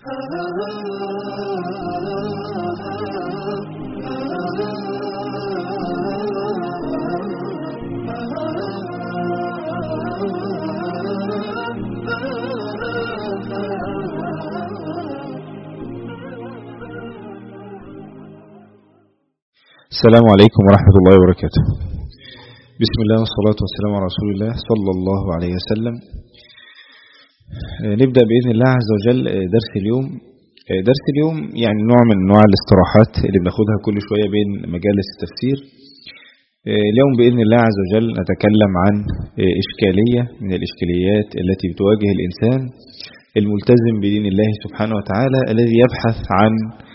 السلام عليكم ورحمة الله وبركاته. بسم الله والصلاة والسلام على رسول الله صلى الله عليه وسلم. نبدأ بإذن الله عز وجل درس اليوم. درس اليوم يعني نوع من أنواع الاستراحات اللي بناخدها كل شوية بين مجالس التفسير. اليوم بإذن الله عز وجل نتكلم عن إشكالية من الإشكاليات التي بتواجه الإنسان الملتزم بدين الله سبحانه وتعالى الذي يبحث عن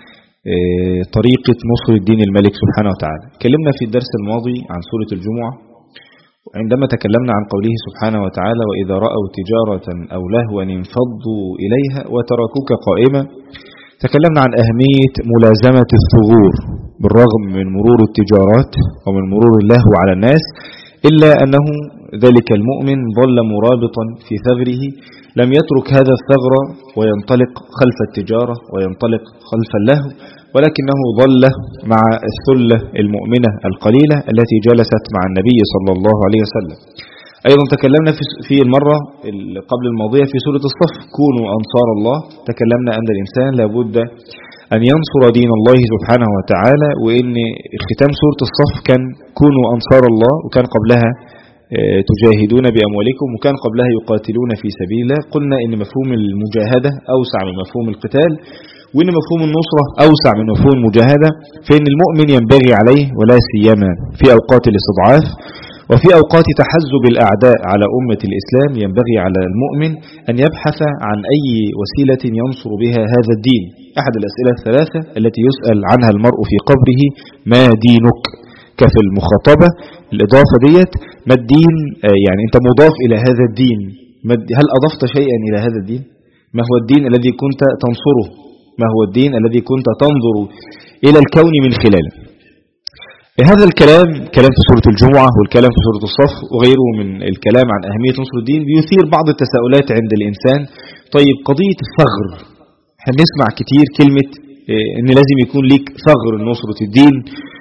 طريقة نصر الدين الملك سبحانه وتعالى. تكلمنا في الدرس الماضي عن سورة الجمعة عندما تكلمنا عن قوله سبحانه وتعالى وإذا رأوا تجارة أو لهوا انفضوا إليها وتركوك قائمة. تكلمنا عن أهمية ملازمة الثغور بالرغم من مرور التجارات ومن مرور اللهو على الناس، إلا أنه ذلك المؤمن ظل مرابطا في ثغره، لم يترك هذا الثغر وينطلق خلف التجارة وينطلق خلف اللهو، ولكنه ظل مع الثلة المؤمنة القليلة التي جلست مع النبي صلى الله عليه وسلم. أيضا تكلمنا في المرة قبل الماضية في سورة الصف كونوا أنصار الله. تكلمنا أن الإنسان لابد أن ينصر دين الله سبحانه وتعالى، وإن ختام سورة الصف كان كونوا أنصار الله، وكان قبلها تجاهدون بأموالكم، وكان قبلها يقاتلون في سبيل الله. قلنا إن مفهوم المجاهدة أوسع من مفهوم القتال، وإن مفهوم النصرة أوسع من مفهوم المجاهدة، فإن المؤمن ينبغي عليه ولا سيما في أوقات الاستضعاف وفي أوقات تحزب الأعداء على أمة الإسلام ينبغي على المؤمن أن يبحث عن أي وسيلة ينصر بها هذا الدين. أحد الأسئلة الثلاثة التي يسأل عنها المرء في قبره: ما دينك؟ كفي المخاطبة الإضافة ديت ما الدين، يعني أنت مضاف إلى هذا الدين، هل أضفت شيئا إلى هذا الدين؟ ما هو الدين الذي كنت تنصره؟ ما هو الدين الذي كنت تنظر إلى الكون من خلاله؟ هذا الكلام كلام في سورة الجمعة والكلام في سورة الصف وغيره من الكلام عن أهمية نصر الدين بيثير بعض التساؤلات عند الإنسان. طيب قضية الثغر، هنسمع كتير كلمة إن لازم يكون ليك ثغر نصرة الدين،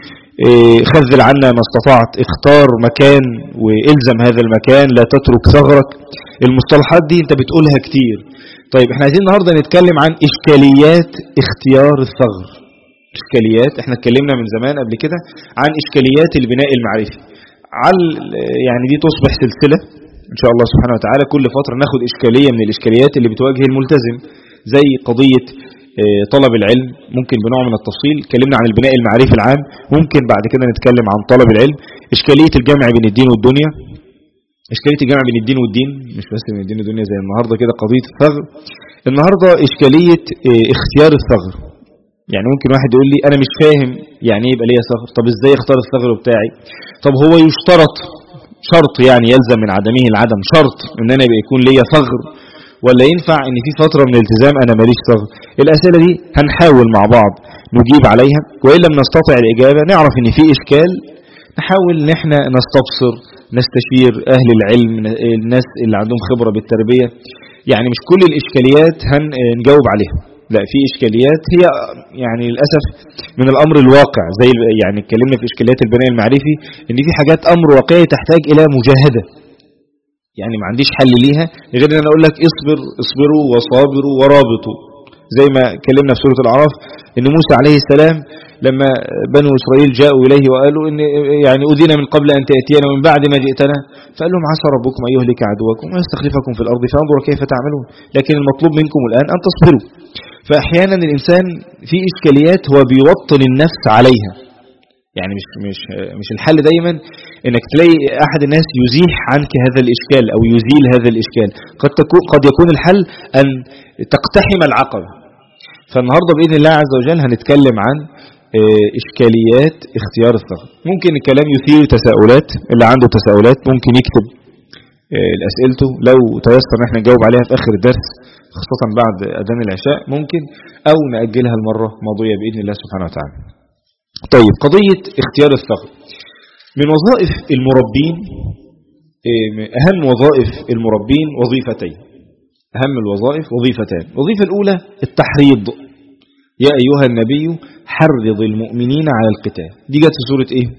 خذل عنا ما استطعت، اختار مكان والزم هذا المكان، لا تترك ثغرك. المصطلحات دي انت بتقولها كتير. طيب احنا عايزين النهاردة نتكلم عن إشكاليات اختيار الثغر. إشكاليات، احنا اتكلمنا من زمان قبل كده عن إشكاليات البناء المعرفي، يعني دي تصبح سلسلة إن شاء الله سبحانه وتعالى. كل فترة ناخد إشكالية من الإشكاليات اللي بتواجه الملتزم، زي قضية طلب العلم، ممكن بنوع من التفصيل. اتكلمنا عن البناء المعرفي العام، ممكن بعد كده نتكلم عن طلب العلم. إشكالية الجمع بين الدين والدنيا، إشكالية الجمع بين الدين والدين، مش بس بين الدين والدنيا زي النهاردة كده قضية الثغر. النهاردة إشكالية اختيار الثغر. يعني ممكن واحد يقول لي أنا مش فاهم يعني ايه يبقى ليا ثغر، طب إزاي اختار الثغر بتاعي؟ طب هو يشترط شرط يعني يلزم من عدمه العدم شرط إن أنا يبقى يكون ليا ثغر، ولا ينفع ان في فترة من الالتزام انا ماليش ثغر؟ الاسئلة دي هنحاول مع بعض نجيب عليها، وإن لم نستطع الاجابة نعرف ان في اشكال، نحاول ان احنا نستبصر نستشير اهل العلم، الناس اللي عندهم خبرة بالتربية. يعني مش كل الاشكاليات هنجاوب عليها، لا في اشكاليات هي يعني للاسف من الامر الواقع، زي يعني اتكلمنا في اشكاليات البناء المعرفي ان في حاجات امر واقعي تحتاج الى مجاهدة، يعني ما عنديش حل ليها غير ان انا اقول لك اصبروا وصابروا ورابطوا. زي ما اتكلمنا في سورة الأعراف ان موسى عليه السلام لما بنو إسرائيل جاءوا إليه وقالوا ان يعني أذينا من قبل أن تأتينا ومن بعد ما جئتنا، فقال لهم عسى ربكم أن يهلك عدوكم ويستخلفكم في الأرض فانظر كيف تعملون، لكن المطلوب منكم الآن أن تصبروا. فأحيانا الإنسان في إشكاليات هو بيوطن النفس عليها، يعني مش الحل دايما انك تلاقي احد الناس يزيح عنك هذا الاشكال او يزيل هذا الاشكال، قد يكون الحل ان تقتحم العقبة. فالنهاردة بإذن الله عز وجل هنتكلم عن اشكاليات اختيار الثغر. ممكن الكلام يثير تساؤلات، اللي عنده تساؤلات ممكن يكتب اسئلته لو تيسر احنا نجاوب عليها في اخر الدرس، خاصة بعد اذان العشاء ممكن، او نأجلها المرة الماضية بإذن الله سبحانه وتعالى. طيب قضية اختيار الثغر من وظائف المربين، أهم وظائف المربين وظيفتين. أهم الوظائف وظيفتان. الوظيفة الأولى التحريض، يا أيها النبي حرض المؤمنين على القتال. دي جت في سورة إيه؟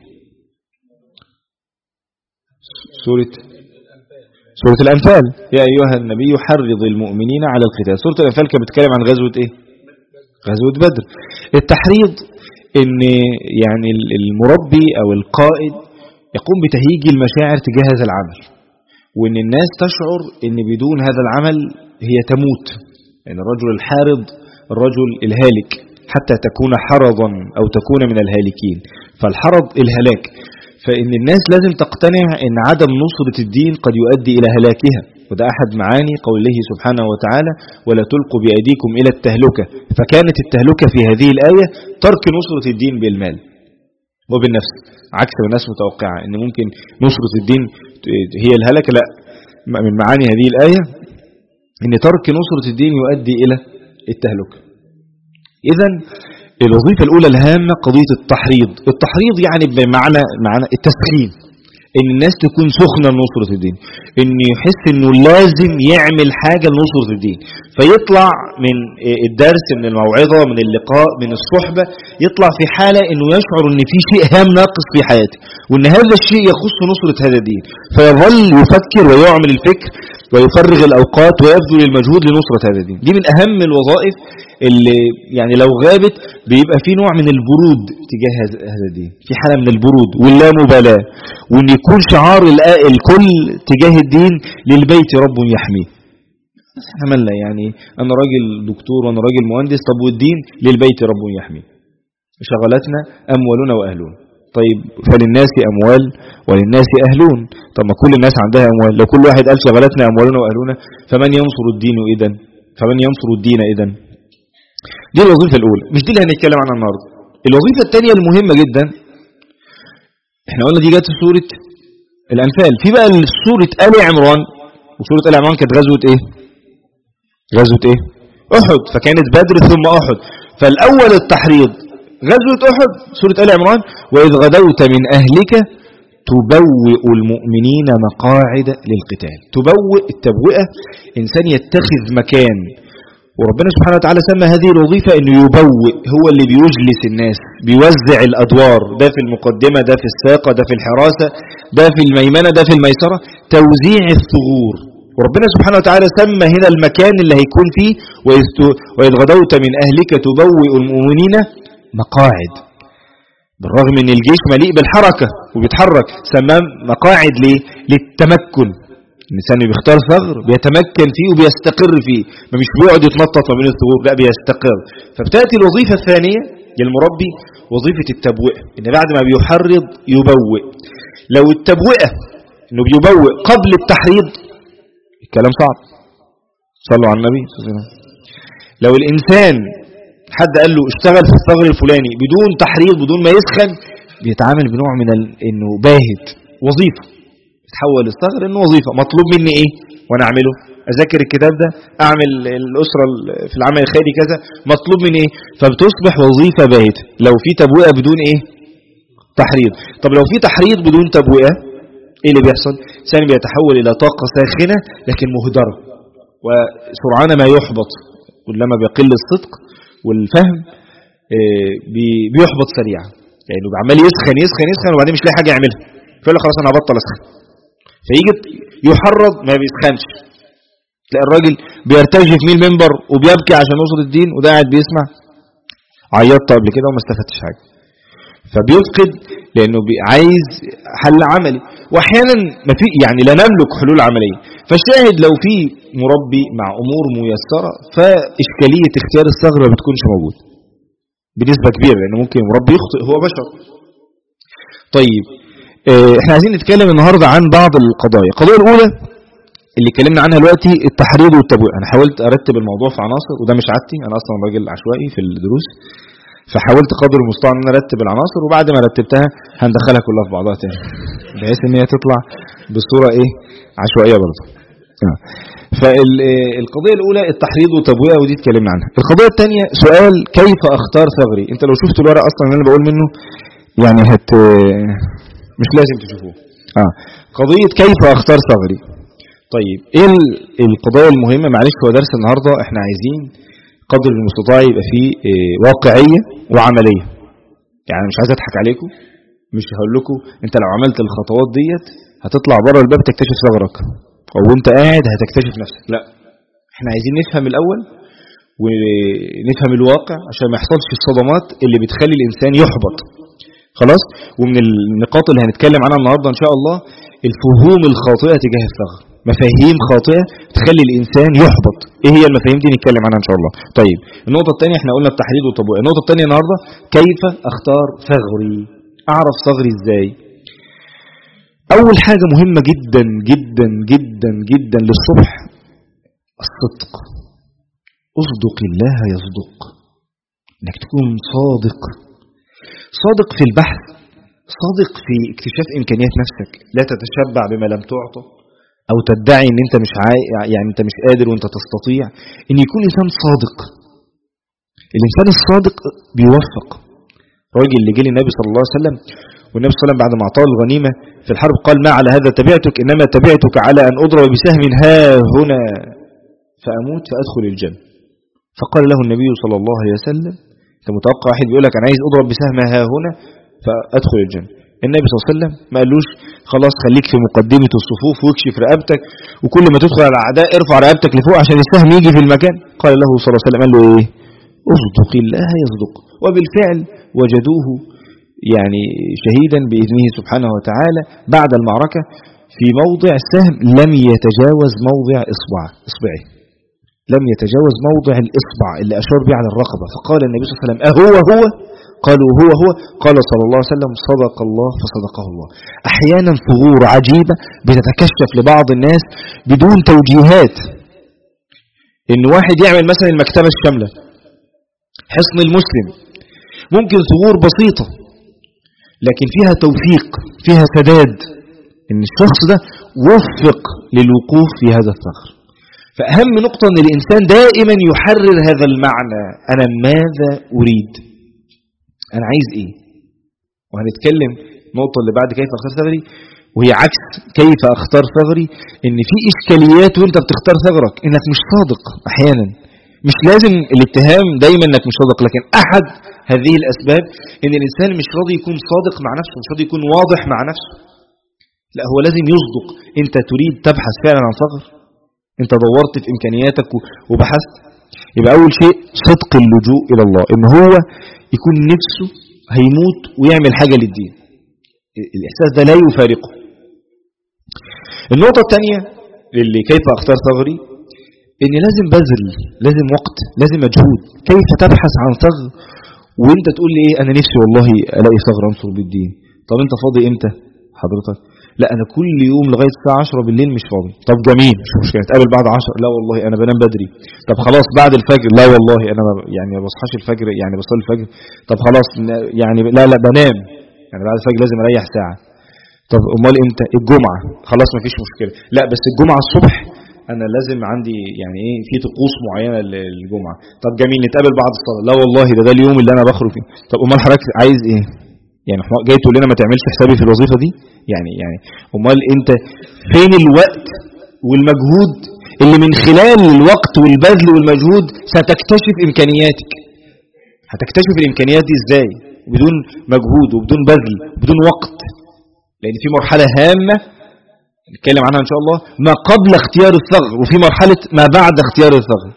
سورة الأنفال. يا أيها النبي حرض المؤمنين على القتال. سورة الأنفال كانت بتتكلم عن غزوة إيه؟ غزوة بدر. التحريض إن يعني المربي أو القائد يقوم بتهييج المشاعر تجاه هذا العمل، وإن الناس تشعر إن بدون هذا العمل هي تموت. يعني الرجل الحارض الرجل الهالك، حتى تكون حرضا أو تكون من الهالكين، فالحرض الهلاك. فإن الناس لازم تقتنع إن عدم نصرة الدين قد يؤدي إلى هلاكها، وده أحد معاني قوله سبحانه وتعالى ولا تلقوا بأيديكم إلى التهلكة. فكانت التهلكة في هذه الآية ترك نصرة الدين بالمال وبالنفس، عكس ما الناس متوقعة إن ممكن نصرة الدين هي الهلكة. لا، من معاني هذه الآية إن ترك نصرة الدين يؤدي إلى التهلكة. إذن الوظيفة الأولى الهامة قضية التحريض. التحريض يعني بمعنى التسخين، إن الناس تكون سخنة لنصرة الدين، إن يحس إنه لازم يعمل حاجة لنصرة الدين، فيطلع من الدرس، من الموعظة، من اللقاء، من الصحبة، يطلع في حالة إنه يشعر إن في شيء هام ناقص في حياته، وإن هذا الشيء يخص نصرة هذا الدين، فيظل يفكر ويعمل الفكر ويفرغ الأوقات ويبذل المجهود لنصرة هذا الدين. دي من أهم الوظائف اللي يعني لو غابت بيبقى في نوع من البرود تجاه هذا الدين، في حالة من البرود واللامبالاة، وإن يكون شعار الكل تجاه الدين للبيت رب يحميه. عملنا يعني أنا راجل دكتور وأنا راجل مهندس، طب والدين للبيت رب يحميه. شغلتنا أموالنا وأهلون. طيب فللناس أموال وللناس أهلون. طب ما كل الناس عندها أموال، لو كل واحد قال شغلتنا أموالنا وأهلنا فمن ينصر الدين إذن؟ فمن ينصر الدين إذن؟ دي الوظيفة الأولى، مش دي اللي هنتكلم عنها النهارده. الوظيفة الثانية المهمة جدا، احنا قلنا دي جت في سورة الأنفال. في بقى سورة آل عمران، وسورة آل عمران كانت غزوة ايه؟ غزوة ايه؟ أحد. فكانت بدر ثم أحد. فالأول التحريض غزوة أحد، سورة آل عمران وإذ غدوت من أهلك تبوئ المؤمنين مقاعد للقتال. تبوئ، التبوئة إنسان يتخذ مكان، وربنا سبحانه وتعالى سمى هذه الوظيفة انه يبوئ، هو اللي بيجلس الناس، بيوزع الادوار، ده في المقدمة، ده في الساقة، ده في الحراسة، ده في الميمنة، ده في الميسرة، توزيع الثغور. وربنا سبحانه وتعالى سمى هنا المكان اللي هيكون فيه وإذ غدوت من أهلك تبوئ المؤمنين مقاعد. بالرغم ان الجيش مليء بالحركة وبيتحرك، سماه مقاعد ليه؟ للتمكن. الإنسان بيختار ثغر بيتمكن فيه وبيستقر فيه، ما مش بيقعد يتنطط ما بين الثغور، لا بيستقر. فبتأتي الوظيفة الثانية للمربي وظيفة التبوئة، إن بعد ما بيحرض يبوئ. لو التبوئة إنه بيبوئ قبل التحريض الكلام صعب. صلوا على النبي. لو الإنسان حد قال له اشتغل في الثغر الفلاني بدون تحريض بدون ما يسخن، بيتعامل بنوع من إنه باهت. وظيفة تحول الثغر انه وظيفة، مطلوب مني ايه وانا اعمله؟ اذاكر الكتاب ده، اعمل الاسرة في العمل الخيري كذا، مطلوب مني ايه؟ فبتصبح وظيفة باهتة لو في تبوئة بدون ايه؟ تحريض. طب لو في تحريض بدون تبوئة ايه اللي بيحصل؟ الانسان بيتحول الى طاقة ساخنة لكن مهدرة، وسرعان ما يحبط. كلما بيقل الصدق والفهم بيحبط سريعا، لانه يعني عمال يسخن يسخن يسخن وبعدين مش لاقي حاجة يعملها، فيقول لك خلاص انا هبطل اسخن. فيجي يحرض ما بيسخنش، تلاقي الراجل بيرتجف من المنبر وبيبكي عشان نصر الدين، وده قاعد بيسمع عيطت قبل كده وما استفدتش حاجه. فبيفقد لانه عايز حل عملي، واحيانا ما في يعني لا نملك حلول عمليه. فالشاهد لو في مربي مع امور ميسره فاشكاليه اختيار الثغر ما بتكونش موجود بنسبه كبيره، لانه ممكن مربي يخطئ، هو بشر. طيب احنا عايزين نتكلم النهاردة عن بعض القضايا. القضايا الأولى اللي اتكلمنا عنها دلوقتي التحريض والتبوئة. أنا حاولت أرتب الموضوع في عناصر، وده مش عادتي، أنا أصلا راجل عشوائي في الدروس، فحاولت قدر المستطاع أن أنا أرتب العناصر، وبعد ما رتبتها هندخلها كلها في بعضها تاني بحيث أن هي تطلع بصورة عشوائية برضه. فالقضية الأولى التحريض والتبوئة، ودي اتكلمنا عنها. القضية الثانية سؤال كيف أختار ثغري. أنت لو شفت الورق أصلا اللي أنا بقول منه يعني مش لازم تشوفوه. قضية كيف أختار ثغري. طيب ايه القضايا المهمة؟ معلش هو درس النهاردة احنا عايزين قدر المستطاع يبقى فيه واقعية وعملية. يعني مش عايز اضحك عليكم، مش هقول لكم انت لو عملت الخطوات ديت هتطلع بره الباب تكتشف ثغرك، او انت قاعد هتكتشف نفسك. لا، احنا عايزين نفهم الاول ونفهم الواقع عشان ما يحصلش الصدمات اللي بتخلي الانسان يحبط. خلاص. ومن النقاط اللي هنتكلم عنها النهاردة ان شاء الله الفهوم الخاطئة تجاه الثغر، مفاهيم خاطئة تخلي الانسان يحبط. ايه هي المفاهيم دي؟ نتكلم عنها ان شاء الله. طيب النقطة الثانية احنا قلنا التحديد والتطبيق. النقطة الثانية النهاردة كيف اختار ثغري، اعرف ثغري ازاي. اول حاجة مهمة جدا جدا جدا جدا للصبح الصدق. اصدق الله يصدق، انك تكون صادق، صادق في البحث، صادق في اكتشاف امكانيات نفسك. لا تتشبع بما لم تعطى او تدعي ان انت مش يعني انت مش قادر وانت تستطيع. ان يكون انسان صادق. الانسان الصادق بيوفق. الراجل اللي جه للنبي صلى الله عليه وسلم والنبي صلى الله عليه وسلم بعد ما اعطاه الغنيمه في الحرب قال ما على هذا تبعتك، انما تبعتك على ان اضرب بسهم ها هنا فاموت فادخل الجنه. فقال له النبي صلى الله عليه وسلم انت متوقع واحد بيقول لك انا عايز اضرب بسهم ها هنا فادخل الجنه. النبي صلى الله عليه وسلم ما قالوش خلاص خليك في مقدمه الصفوف واكشف رقبتك وكل ما تدخل على الاعداء ارفع رقبتك لفوق عشان السهم يجي في المكان. قال له صلى الله عليه وسلم قال له ايه؟ اصدق الله يصدق. وبالفعل وجدوه يعني شهيدا باذنه سبحانه وتعالى بعد المعركه في موضع السهم لم يتجاوز موضع اصبعه، لم يتجاوز موضع الإصبع اللي أشار به على الرقبة. فقال النبي صلى الله عليه وسلم أهو؟ قالوا هو. قال صلى الله عليه وسلم صدق الله فصدقه الله. أحيانا ثغور عجيبة بتتكشف لبعض الناس بدون توجيهات. إن واحد يعمل مثلا المكتبة الشاملة، حصن المسلم، ممكن ثغور بسيطة لكن فيها توفيق، فيها سداد، إن الشخص ده وفق للوقوف في هذا الثغر. فأهم نقطة أن الإنسان دائما يحرر هذا المعنى، أنا ماذا أريد، أنا عايز إيه. وهنتكلم النقطة اللي بعد كيف أختار ثغري وهي عكس كيف أختار ثغري. إن في إشكاليات وإنت بتختار ثغرك إنك مش صادق. أحيانا مش لازم الاتهام دايما إنك مش صادق، لكن أحد هذه الأسباب إن الإنسان مش راضي يكون صادق مع نفسه، مش راضي يكون واضح مع نفسه. لا، هو لازم يصدق. أنت تريد تبحث فعلا عن ثغر، انت دورت في امكانياتك وبحثت، يبقى اول شيء صدق اللجوء الى الله، ان هو يكون نفسه هيموت ويعمل حاجة للدين. الاحساس ده لا يفارقه. النقطة الثانية اللي كيف اختار ثغري ان لازم بذل، لازم وقت، لازم مجهود. كيف تبحث عن ثغر وانت تقول لي ايه انا نفسي والله الاقي ثغر انصر بالدين. طب انت فاضي امتى حضرتك؟ لا انا كل يوم لغايه الساعه 10 بالليل مش فاضي. طب جميل، مش مشكله، نتقابل بعد 10. لا والله انا بنام بدري. طب خلاص بعد الفجر. لا والله انا يعني ما بصحاش الفجر، يعني بصلي الفجر. طب خلاص يعني لا بنام، يعني بعد الفجر لازم اريح ساعه. طب امال امتى؟ الجمعه. خلاص ما فيش مشكله. لا بس الجمعه الصبح انا لازم عندي يعني ايه في طقوس معينه للجمعه. طب جميل، نتقابل بعد الصلاه. لا والله ده اليوم اللي انا بخرج فيه. طب امال حضرتك عايز ايه؟ يعني جاي تقول لنا ما تعملش حسابي في الوظيفه دي؟ يعني امال انت فين الوقت والمجهود اللي من خلال الوقت والبذل والمجهود ستكتشف امكانياتك؟ هتكتشف الامكانيات دي ازاي بدون مجهود وبدون بذل وبدون وقت؟ لان في مرحله هامه نتكلم عنها ان شاء الله، ما قبل اختيار الثغر، وفي مرحله ما بعد اختيار الثغر.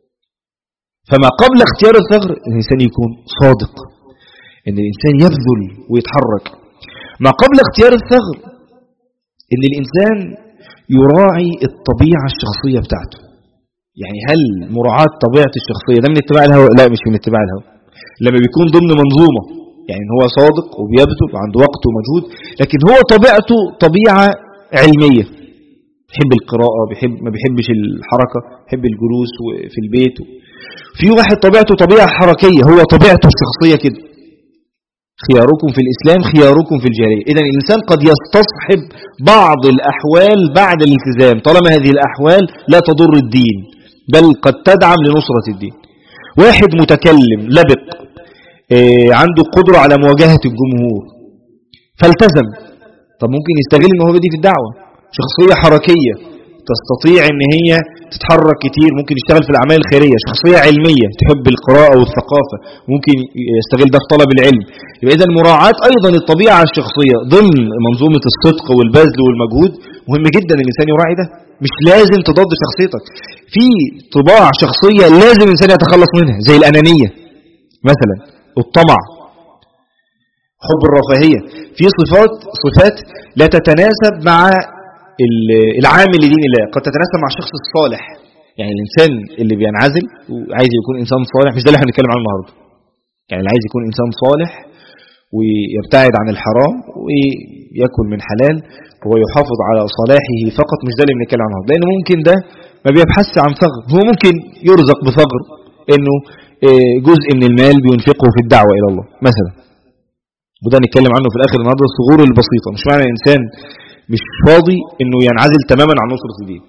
فما قبل اختيار الثغر الانسان يكون صادق، ان الانسان يبذل ويتحرك. ما قبل اختيار الثغر ان الانسان يراعي الطبيعة الشخصية بتاعته. يعني هل مراعاة طبيعة الشخصية ده من اتباع الهوى؟ لا، مش من اتباع الهوى. لما بيكون ضمن منظومة، يعني هو صادق وبيبذل وعنده وقت ومجهود، لكن هو طبيعته طبيعة علمية، بيحب القراءة، ما بيحبش الحركة، بيحب الجلوس في البيت. في واحد طبيعته طبيعة حركية، هو طبيعته الشخصية كده. خياركم في الإسلام خياركم في الجاهلية. إذن الإنسان قد يستصحب بعض الأحوال بعد الالتزام طالما هذه الأحوال لا تضر الدين بل قد تدعم لنصرة الدين. واحد متكلم لبق عنده قدرة على مواجهة الجمهور فالتزم، طب ممكن يستغل الموهبة دي في الدعوة. شخصية حركية تستطيع ان هي تتحرك كتير، ممكن يشتغل في الاعمال الخيريه، شخصيه علميه تحب القراءه والثقافه، ممكن يستغل ده في طلب العلم. يبقى اذا مراعاه ايضا الطبيعه الشخصيه ضمن منظومه الصدق والبذل والمجهود مهم جدا الانسان يراعي ده. مش لازم تضاد شخصيتك، في طباع شخصيه لازم الانسان يتخلص منها زي الانانيه مثلا، الطمع، حب الرفاهيه. في صفات لا تتناسب مع العامل لدين الله، قد تتناسب مع الشخص الصالح. يعني الإنسان اللي بينعزل وعايز يكون إنسان صالح، مش ده اللي احنا بنتكلم عنه النهارده. يعني اللي عايز يكون إنسان صالح ويبتعد عن الحرام ويأكل من حلال ويحافظ على صلاحه فقط، مش ده اللي بنتكلم عنه، لأن ممكن ده ما بيبحث عن ثغر، هو ممكن يرزق بثغر إنه جزء من المال بينفقه في الدعوة إلى الله مثلا، وده نتكلم عنه في الآخر النهارده، الثغور البسيطة. مش معنى الإنسان مش فاضي انه ينعزل تماما عن نصرة الدين.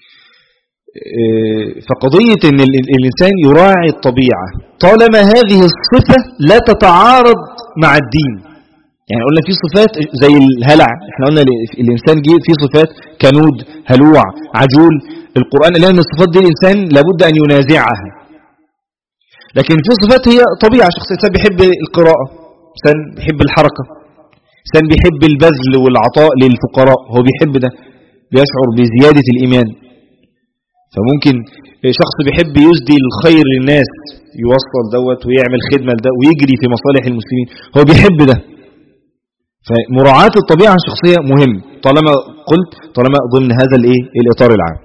فقضية ان الانسان يراعي الطبيعة طالما هذه الصفة لا تتعارض مع الدين. يعني قلنا في صفات زي الهلع، احنا قلنا الانسان في صفات كنود، هلوع، عجول. القرآن قال ان الصفات دي الانسان لابد ان ينازعها. لكن في صفات هي طبيعة شخصية، الانسان بيحب القراءة، الانسان بيحب الحركة، الإنسان بيحب البذل والعطاء للفقراء، هو بيحب ده، بيشعر بزيادة الإيمان. فممكن شخص بيحب يسدي الخير للناس، يوصل دوت ويعمل خدمة لده ويجري في مصالح المسلمين، هو بيحب ده. فمراعاة الطبيعة الشخصية مهم طالما ضمن هذا الإطار العام.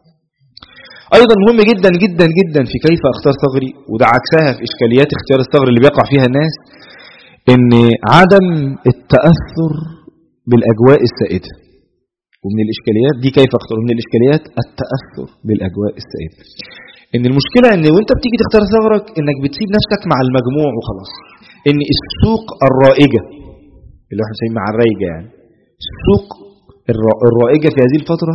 أيضا مهم جدا جدا جدا في كيف أختار ثغري، وده عكسها في إشكاليات اختيار الثغر اللي بيقع فيها الناس، ان عدم التأثر بالأجواء السائدة. ومن الإشكاليات دي كيف اختار، من الإشكاليات التأثر بالأجواء السائدة. ان المشكلة ان وانت بتيجي تختار ثغرك انك بتسيب نفسك مع المجموع وخلاص. ان السوق الرائجة اللي احنا بنسميها مع الرايجة، يعني السوق الرائجة في هذه الفترة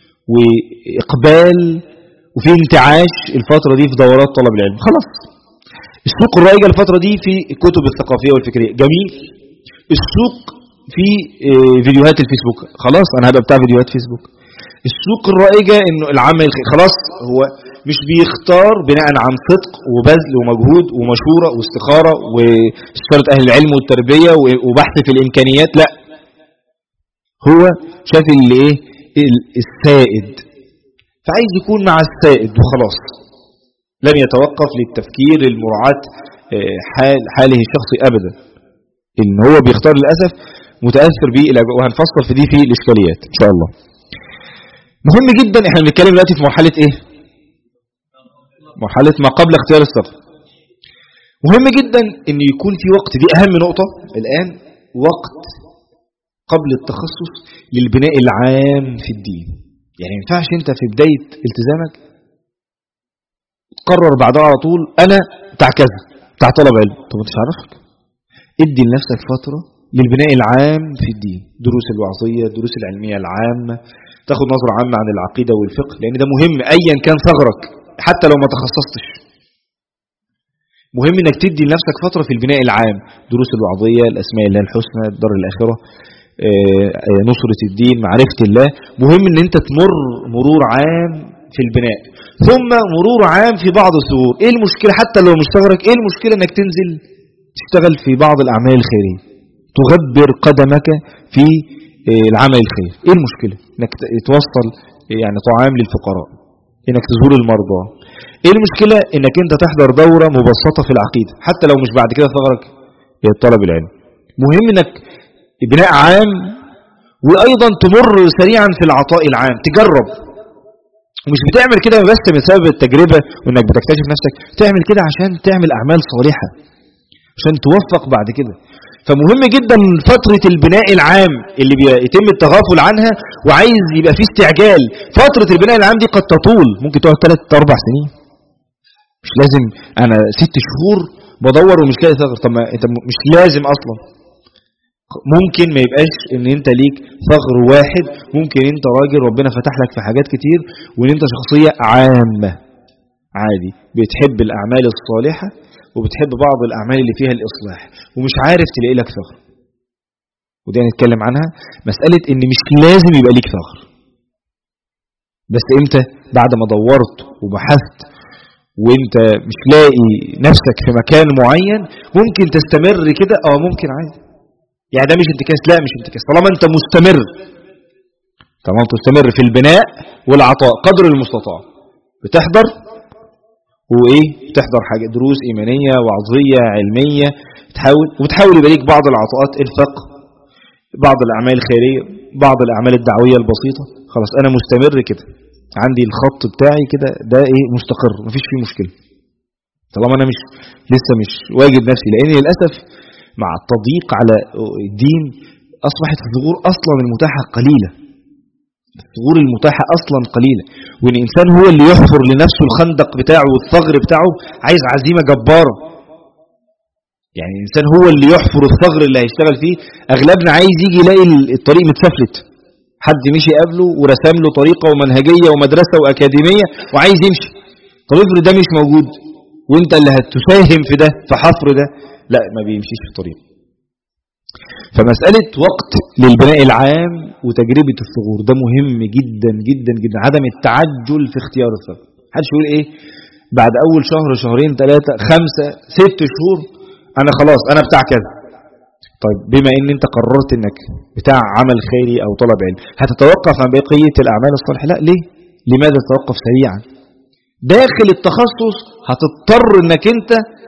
وإقبال وفي انتعاش الفترة دي في دورات طلب العلم، خلاص. السوق الرائجة الفترة دي في الكتب الثقافية والفكرية، جميل. السوق في فيديوهات الفيسبوك، خلاص أنا هبقى بتاع فيديوهات فيسبوك. السوق الرائجة إنه العمل خلاص، هو مش بيختار بناء عن صدق وبذل ومجهود ومشورة واستخارة واستشارة أهل العلم والتربية وبحث في الإمكانيات، لا، هو شاف السائد، فعايز يكون مع السائد وخلاص، لم يتوقف للتفكير للمراعاة حاله الشخصي أبدا. إن هو بيختار للأسف متأثر به، وهنفصل في دي في الإشكاليات إن شاء الله. مهم جدا، احنا بنتكلم دلوقتي في مرحلة مرحلة ما قبل اختيار الثغر. مهم جدا ان يكون في وقت، دي اهم نقطة الآن، وقت قبل التخصص للبناء العام في الدين. يعني ما ينفعش انت في بداية التزامك تقرر بعدها على طول انا بتاع كذا، بتاع طلب علم. طب انت مش عارفك، ادي لنفسك فترة للبناء العام في الدين، دروس الوعظية، الدروس العلمية العامة، تاخد نظرة عامة عن العقيدة والفقه، لان ده مهم ايا كان ثغرك حتى لو ما تخصصتش. مهم انك تدي لنفسك فترة في البناء العام، دروس الوعظية، الاسماء الله الحسنى، الدار الاخرة، نصرة الدين، معرفة الله. مهم ان انت تمر مرور عام في البناء، ثم مرور عام في بعض الثغور. ايه المشكلة حتى لو مش ثغرك؟ ايه المشكلة انك تنزل تشتغل في بعض الاعمال الخيرية، تغبر قدمك في العمل الخيري؟ ايه المشكلة انك توصل يعني طعام للفقراء، انك تزور المرضى؟ ايه المشكلة انك انت تحضر دورة مبسطة في العقيدة حتى لو مش بعد كده ثغرك طلب العلم؟ مهم انك بناء عام، وايضا تمر سريعا في العطاء العام، تجرب. ومش بتعمل كده بس بسبب التجربة وانك بتكتشف نفسك، تعمل كده عشان تعمل اعمال صالحة عشان توفق بعد كده. فمهم جدا فترة البناء العام اللي بيتم التغافل عنها وعايز يبقى فيه استعجال. فترة البناء العام دي قد تطول، ممكن تقعد 3-4 سنين، مش لازم انا 6 شهور بدور ومش لاقي ثغر. طب ما انت مش لازم اصلا، ممكن ما يبقاش ان انت ليك ثغر واحد، ممكن انت راجل ربنا فتح لك في حاجات كتير وان انت شخصية عامة عادي بتحب الاعمال الصالحة وبتحب بعض الاعمال اللي فيها الاصلاح ومش عارف تلاقي لك ثغر. ودي هنتكلم عنها، مسألة ان مش لازم يبقى ليك ثغر، بس امتى؟ بعد ما دورت وبحثت وانت مش لاقي نفسك في مكان معين، ممكن تستمر كده، ممكن عادي. يعني ده مش انتكاس، لا مش انتكاس، طالما انت مستمر، طالما انت مستمر في البناء والعطاء قدر المستطاع، بتحضر بتحضر حاجة دروس إيمانية وعظية علمية، وبتحاول يبقى ليك بعض العطاءات، انفاق، بعض الأعمال الخيرية، بعض الأعمال الدعوية البسيطة. خلاص أنا مستمر كده، عندي الخط بتاعي كده، ده مستقر، مفيش فيه مشكلة، طالما أنا لسه مش واجد نفسي. لأن للأسف مع التضييق على الدين أصبحت الثغور أصلا المتاحة قليلة، الثغور المتاحة أصلا قليلة، وإن الإنسان هو اللي يحفر لنفسه الخندق بتاعه والثغر بتاعه عايز عزيمة جبارة. يعني الإنسان هو اللي يحفر الثغر اللي هيشتغل فيه. أغلبنا عايز يجي يلاقي الطريق متسفلت، حد مشي قبله ورسم له طريقة ومنهجية ومدرسة وأكاديمية وعايز يمشي. طب افرض ده مش موجود وانت اللي هتساهم في ده، في حفر ده، لا ما بيمشيش في طريق. فمسألة وقت للبناء العام وتجربة الثغور ده مهم جدا جدا جدا. عدم التعجل في اختيار الثغر. محدش يقول بعد أول شهر، شهرين، 3، 5، 6 شهور أنا خلاص أنا بتاع كذا. طيب بما ان انت قررت انك بتاع عمل خيري او طلب علم، هتتوقف عن بقية الاعمال الصالحة؟ لا. ليه؟ لماذا تتوقف سريعا؟ داخل التخصص هتضطر انك انت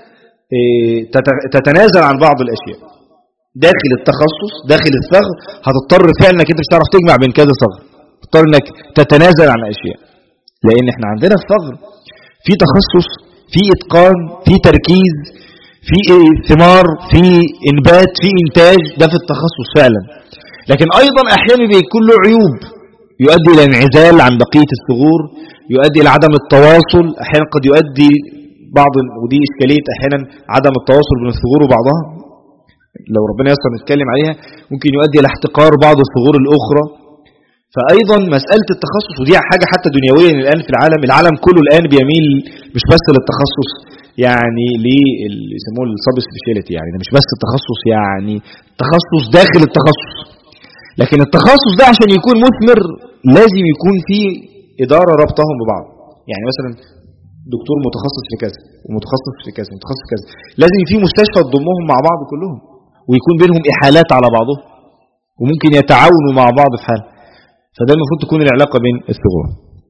تتنازل عن بعض الاشياء. داخل التخصص، داخل الثغر، هتضطر فعلا انك انت مش هتعرف تجمع بين كذا ثغر، تضطر انك تتنازل عن اشياء. لان احنا عندنا الثغر في تخصص، في اتقان، في تركيز، في ثمار، في انبات، في انتاج، ده في التخصص فعلا. لكن ايضا احيانا بيكون له عيوب يؤدي الى انعزال عن بقية الثغور، يؤدي الى عدم التواصل، احيانا قد يؤدي ودي اشكالية احيانا عدم التواصل بين الثغور وبعضها، لو ربنا يسر نتكلم عليها، ممكن يؤدي الى احتقار بعض الثغور الاخرى. فايضا مسألة التخصص، ودي حاجة حتى دنيويا الان في العالم كله الان بيميل مش بس للتخصص، يعني اللي يسموه السب سبيشاليتي، يعني ده مش بس التخصص، يعني تخصص داخل التخصص. لكن التخصص ده عشان يكون مثمر لازم يكون فيه إدارة ربطهم ببعض. يعني مثلا دكتور متخصص في كذا ومتخصص في كذا ومتخصص في كذا، لازم في مستشفى تضمهم مع بعض كلهم، ويكون بينهم إحالات على بعضهم، وممكن يتعاونوا مع بعض في حال. فده المفروض تكون العلاقة بين الثغور.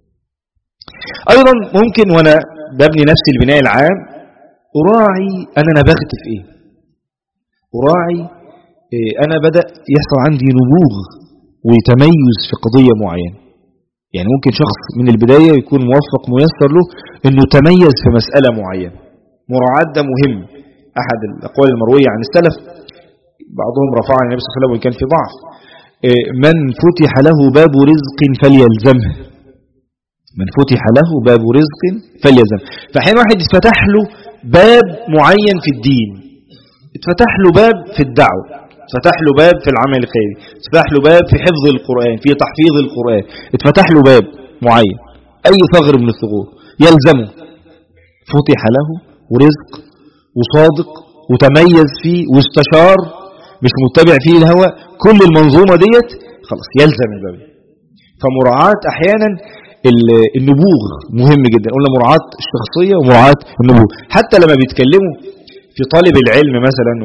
أيضا ممكن وأنا ببني نفسي البناء العام أراعي أنا نبغت في إيه، أراعي أنا بدأ يحصل عندي نبوغ ويتميز في قضية معينة. يعني ممكن شخص من البداية يكون موفق ميسر له أنه تميز في مسألة معينة. مراعاة ده مهم. أحد الأقوال المروية عن السلف بعضهم رفع عن النبي صلى الله عليه وسلم وكان في ضعف: من فتح له باب رزق فليلزمه. من فتح له باب رزق فليلزمه. فحين واحد يتفتح له باب معين في الدين، اتفتح له باب في الدعوة، اتفتح له باب في العمل الخيري، اتفتح له باب في حفظ القرآن، في تحفيظ القرآن، اتفتح له باب معين، أي ثغر من الثغور يلزمه. فتح له ورزق وصادق وتميز فيه واستشار، مش متبع فيه الهوى، كل المنظومة ديت خلاص يلزم الباب. فمراعاة أحيانا النبوغ مهم جدا. قلنا مراعاة الشخصية ومراعاة النبوغ. حتى لما بيتكلموا في طالب العلم مثلا،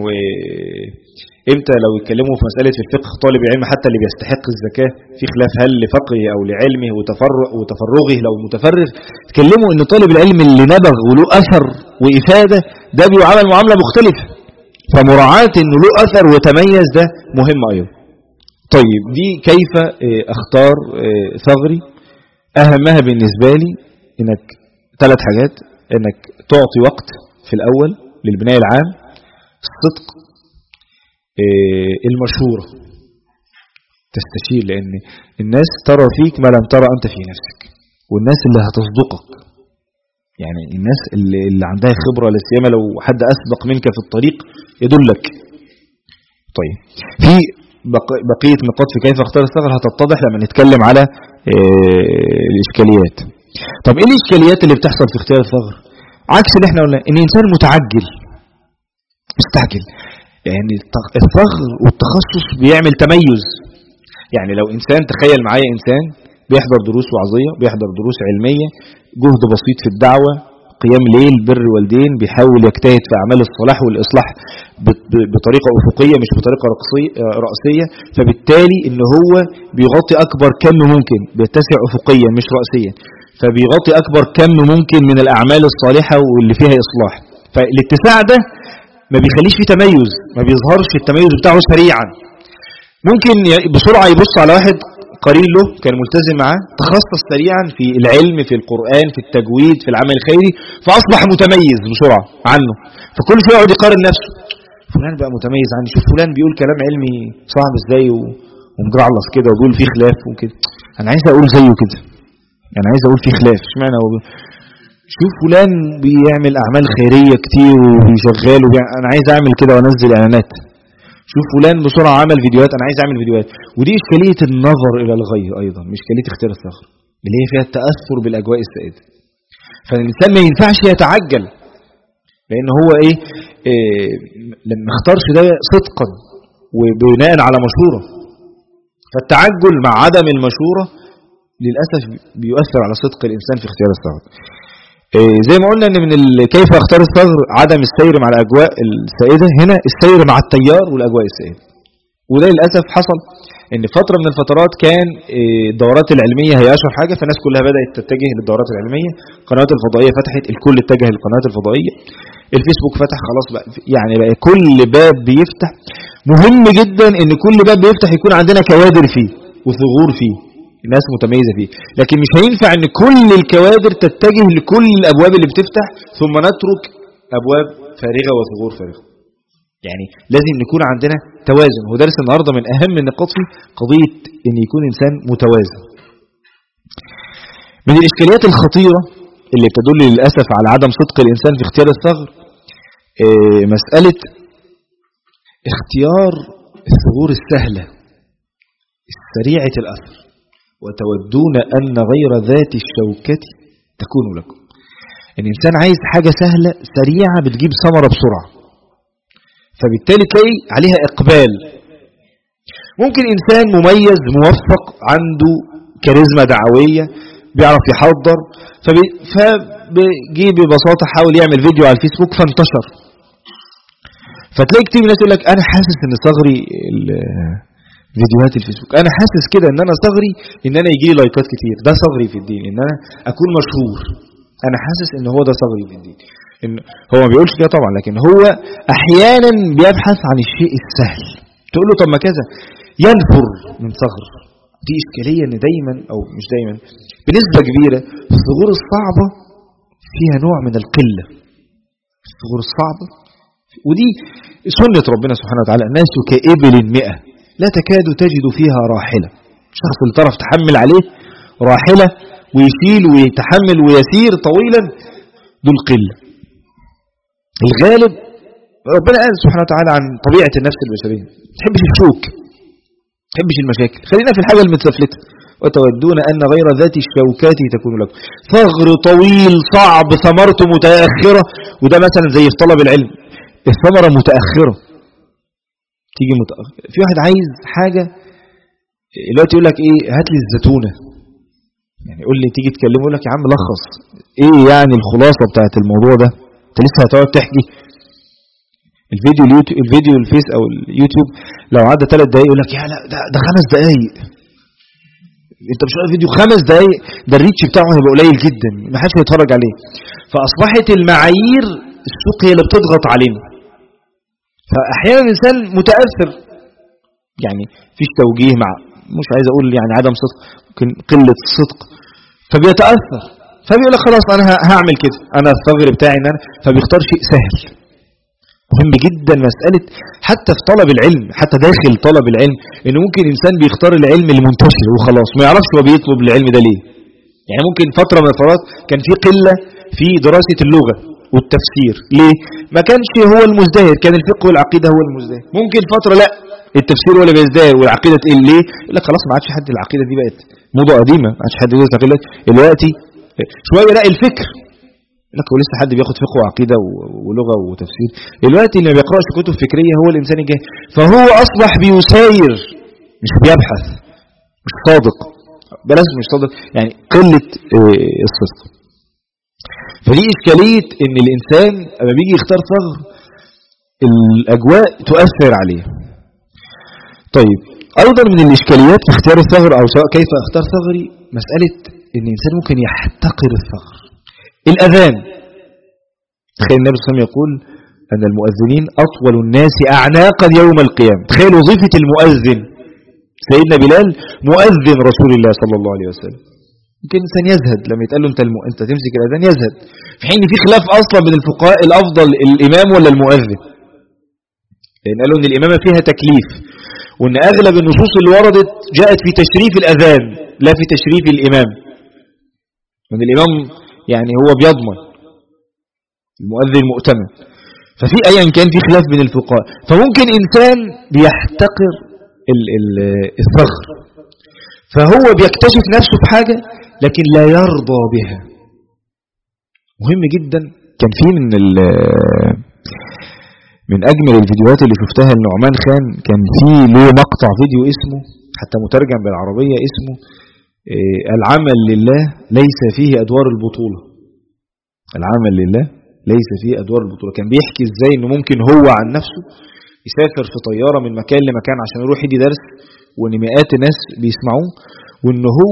وإمتى لو يتكلموا في مسألة الفقه طالب العلم حتى اللي بيستحق الزكاة، في خلاف هل لفقهه أو لعلمه وتفرغه لو متفرغ، يتكلموا إن طالب العلم اللي نبغ وله أثر وإفادة ده بيعامل معاملة مختلفة. فمراعاة إنه له أثر وتميز ده مهم أيضا. طيب دي كيف أختار ثغري؟ أهمها بالنسبة لي إنك 3 حاجات: إنك تعطي وقت في الأول للبناء العام، الصدق، المشورة، تستشير، لأن الناس ترى فيك ما لم ترى أنت في نفسك، والناس اللي هتصدقك، يعني الناس اللي عندها خبرة، للسيما لو حد أسبق منك في الطريق يدلك. طيب في بقية نقاط في كيف اختار الثغر هتتضح لما نتكلم على الإشكاليات. طب إيه الإشكاليات اللي بتحصل في اختيار الثغر؟ عكس اللي احنا قلنا، إن الإنسان متعجل مستعجل. يعني الثغر والتخصص بيعمل تميز. يعني لو إنسان، تخيل معايا إنسان بيحضر دروس وعظية، بيحضر دروس علمية، جهد بسيط في الدعوة، قيام ليل، بر والدين، بيحاول يجتهد في أعمال الصلاح والإصلاح بطريقة أفقية مش بطريقة رأسية، فبالتالي إن هو بيغطي أكبر كم ممكن، بيتسع أفقيا مش رأسيا، فبيغطي أكبر كم ممكن من الأعمال الصالحة واللي فيها إصلاح. فالاتساع ده ما بيخليش فيه تميز، ما بيظهرش التميز بتاعه سريعا. ممكن بسرعة يبص على واحد قرين له كان ملتزم معاه، تخصص سريعا في العلم، في القرآن، في التجويد، في العمل الخيري، فأصبح متميز بسرعة عنه، فكل شوية يقعد يقارن نفسه، فلان بقى متميز عني، شوف فلان بيقول كلام علمي صعب ازاي ومجعلص كده وبيقول فيه خلاف وكده، انا عايز اقول زيه كده، انا عايز اقول فيه خلاف، اشمعنى هو شوف فلان بيعمل اعمال خيريه كتير وبيشغل انا عايز اعمل كده وانزل اعلانات، شوف فلان بسرعه عمل فيديوهات انا عايز اعمل فيديوهات. ودي اشكاليه النظر الى الغير ايضا، مش اشكاليه اختيار الثغر اللي هي فيها التاثر بالاجواء السائده. فالانسان ما ينفعش يتعجل، لان هو لما اختارش ده صدقا وبناء على مشوره، فالتعجل مع عدم المشوره للاسف بيؤثر على صدق الانسان في اختيار الثغر. زي ما قلنا ان من كيف اختار الثغر عدم السير مع الاجواء السائده، هنا السير مع التيار والاجواء السائده. وده للاسف حصل ان فتره من الفترات كان الدورات العلميه هي اشهر حاجه، فالناس كلها بدات تتجه للدورات العلميه، القنوات الفضائيه فتحت، الكل اتجه للقنوات الفضائيه، الفيسبوك فتح خلاص بقى، يعني بقى كل باب بيفتح. مهم جدا ان كل باب بيفتح يكون عندنا كوادر فيه وثغور فيه، الناس متميزة فيه، لكن مش هينفع ان كل الكوادر تتجه لكل الابواب اللي بتفتح ثم نترك ابواب فارغة وثغور فارغة. يعني لازم نكون عندنا توازن، هو درس النهاردة من اهم النقاط فيه قضية ان يكون انسان متوازن. من الاشكاليات الخطيرة اللي بتدل للأسف على عدم صدق الانسان في اختيار الثغر مسألة اختيار الثغور السهلة السريعة الأثر، وتودون أن غير ذات الشوكة تكون لكم. الإنسان عايز حاجة سهلة سريعة بتجيب ثمرة بسرعة، فبالتالي تلاقي عليها إقبال. ممكن إنسان مميز موفق عنده كاريزما دعوية بيعرف يحضر، فبيجي ببساطة حاول يعمل فيديو على الفيسبوك فانتشر، فتلاقي كتير ناس يقول لك أنا حاسس إن ثغري فيديوهات الفيسبوك، انا حاسس كده ان انا ثغري ان انا يجي لي لايكات كتير، ده ثغري في الدين ان انا اكون مشهور، انا حاسس ان هو ده ثغري في الدين. إن هو ما بيقولش كده طبعا، لكن هو احيانا بيبحث عن الشيء السهل، تقول له طب ما كذا ينفر من ثغر. دي اشكاليه ان دايما او مش دايما بنسبه كبيره الثغور الصعبه فيها نوع من القله، الثغور الصعبه ودي سنه ربنا سبحانه وتعالى، الناس كإبل 100 لا تكاد تجد فيها راحلة. الشخص اللي تعرف تحمل عليه راحلة ويشيل ويتحمل ويسير طويلا دول قلة. الغالب ربنا قال سبحانه وتعالى عن طبيعة النفس البشرية ما تحبش الشوك، ما تحبش المشاكل، خلينا في الحاجة المتسفلتة. وتودون أن غير ذات الشوكات تكون لكم. ثغر طويل صعب ثمرته متأخرة، وده مثلا زي في طلب العلم الثمرة متأخرة تيجي متأخر. في واحد عايز حاجة دلوقتي يقول لك ايه هات لي الزيتونة، يعني يقول لي تيجي تكلمه يقول لك يا عم لخص ايه يعني الخلاصة بتاعت الموضوع ده، انت لسه هتقعد تحكي. الفيديو الفيس او اليوتيوب لو عدى 3 دقايق يقول لك يا لا ده 5 دقايق، انت مش عارف فيديو 5 دقايق ده الريتش بتاعه هيبقى قليل جدا ما حدش هيتفرج عليه. فاصبحت المعايير السوق هي اللي بتضغط علينا، فاحيانا الانسان متاثر، يعني فيش توجيه مع مش عايز اقول يعني عدم صدق، ممكن قله الصدق، فبيتاثر فبيقول لك خلاص انا هعمل كده، انا الثغر بتاعي ان انا، فبيختار شيء سهل. مهم جدا مساله حتى في طلب العلم، حتى داخل طلب العلم، ان ممكن انسان بيختار العلم المنتشر وخلاص ما يعرفش هو بيطلب العلم ده ليه. يعني ممكن فتره من الفترات كان في قله في دراسه اللغه والتفسير، ليه؟ ما كانش هو المزدهر، كان الفقه والعقيده هو المزدهر. ممكن فتره لا التفسير هو اللي بيزدهر والعقيده تقل، ليه؟ يقول لك خلاص ما عادش حد، العقيده دي بقت موضه قديمه، ما عادش حد يدرس عقيده دلوقتي. شويه لا الفكر، يقول لك هو لسه حد بياخد فقه وعقيده ولغه وتفسير؟ دلوقتي اللي ما بيقراش كتب فكريه هو الانسان الجاهل، فهو اصبح بيساير مش بيبحث، مش صادق. بلاش مش صادق، يعني قلة الصدق. فدي إشكالية إن الإنسان لما بيجي يختار ثغر الأجواء تؤثر عليه. طيب أيضا من الإشكاليات في اختيار الثغر أو سواء كيف أختار ثغري مسألة إن الإنسان ممكن يحتقر الثغر. الأذان، تخيل النبي صلى الله عليه وسلم يقول أن المؤذنين أطول الناس أعناقا يوم القيامة. تخيل وظيفة المؤذن سيدنا بلال مؤذن رسول الله صلى الله عليه وسلم. يمكن إنسان يزهد لما يتقال له أنت تمسك الأذان يزهد، في حين في خلاف أصلا بين الفقهاء الأفضل الإمام ولا المؤذن، لأن قالوا أن الإمامة فيها تكليف، وأن أغلب النصوص اللي وردت جاءت في تشريف الأذان لا في تشريف الإمام، وأن الإمام يعني هو بيضمن، المؤذن مؤتمن. ففي أيا كان في خلاف بين الفقهاء، فممكن إنسان بيحتقر الثغر، فهو بيكتشف نفسه في حاجة لكن لا يرضى بها. مهم جدا. كان في من أجمل الفيديوهات اللي شفتها النعمان خان، كان في له مقطع فيديو اسمه حتى مترجم بالعربية اسمه العمل لله ليس فيه أدوار البطولة. العمل لله ليس فيه أدوار البطولة. كان بيحكي ازاي انه ممكن هو عن نفسه يسافر في طيارة من مكان لمكان عشان يروح يدي درس، وان مئات الناس بيسمعوه، وان هو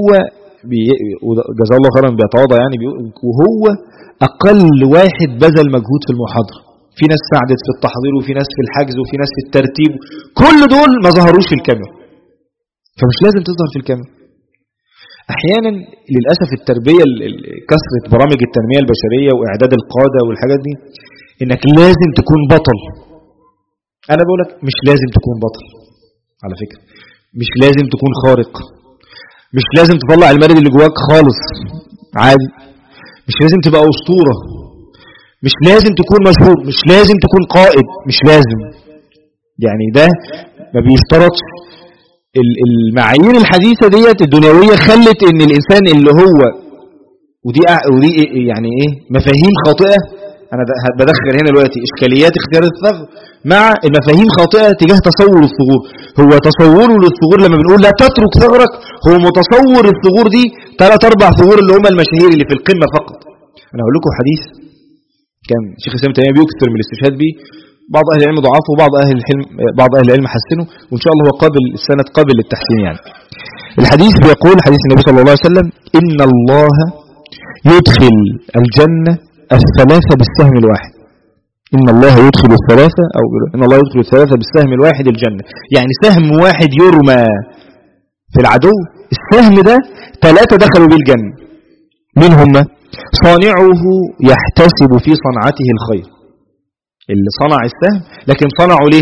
جزاه الله خيرا بيتواضع يعني، وهو اقل واحد بذل مجهود في المحاضرة. في ناس ساعدت في التحضير، وفي ناس في الحجز، وفي ناس في الترتيب، كل دول ما ظهروش في الكاميرا. فمش لازم تظهر في الكاميرا. احيانا للاسف التربيه كثره برامج التنميه البشريه واعداد القاده والحاجات دي انك لازم تكون بطل. انا بقولك مش لازم تكون بطل على فكره، مش لازم تكون خارق، مش لازم تطلع المارد اللي جواك خالص عادي، مش لازم تبقى اسطوره، مش لازم تكون مشهور، مش لازم تكون قائد، مش لازم. يعني ده ما بيشترطش. المعايير الحديثة ديت الدنيوية خلت ان الانسان اللي هو ودي يعني ايه مفاهيم خاطئة. انا بدخل هنا دلوقتي اشكاليات اختيار الثغر مع المفاهيم خاطئة تجاه تصور الثغور. هو تصوره للثغور لما بنقول لا تترك ثغرك، هو متصور الثغور دي 3-4 ثغور اللي هم المشاهير اللي في القمة فقط. انا هقول لكم حديث كان شيخ الإسلام تيمية بيكثر من الاستشهاد به، بعض أهل العلم ضعفه وبعض أهل العلم حسنه، وإن شاء الله هو السند قابل للتحسين. يعني الحديث بيقول حديث النبي صلى الله عليه وسلم إن الله يدخل الجنة 3 بالسهم الواحد. إن الله يدخل 3 أو إن الله يدخل 3 بالسهم الواحد الجنة، يعني سهم واحد يرمى في العدو، السهم ده 3 دخلوا به الجنة. من هم؟ صانعه يحتسب في صنعته الخير، اللي صنع السهم لكن صنعه ليه؟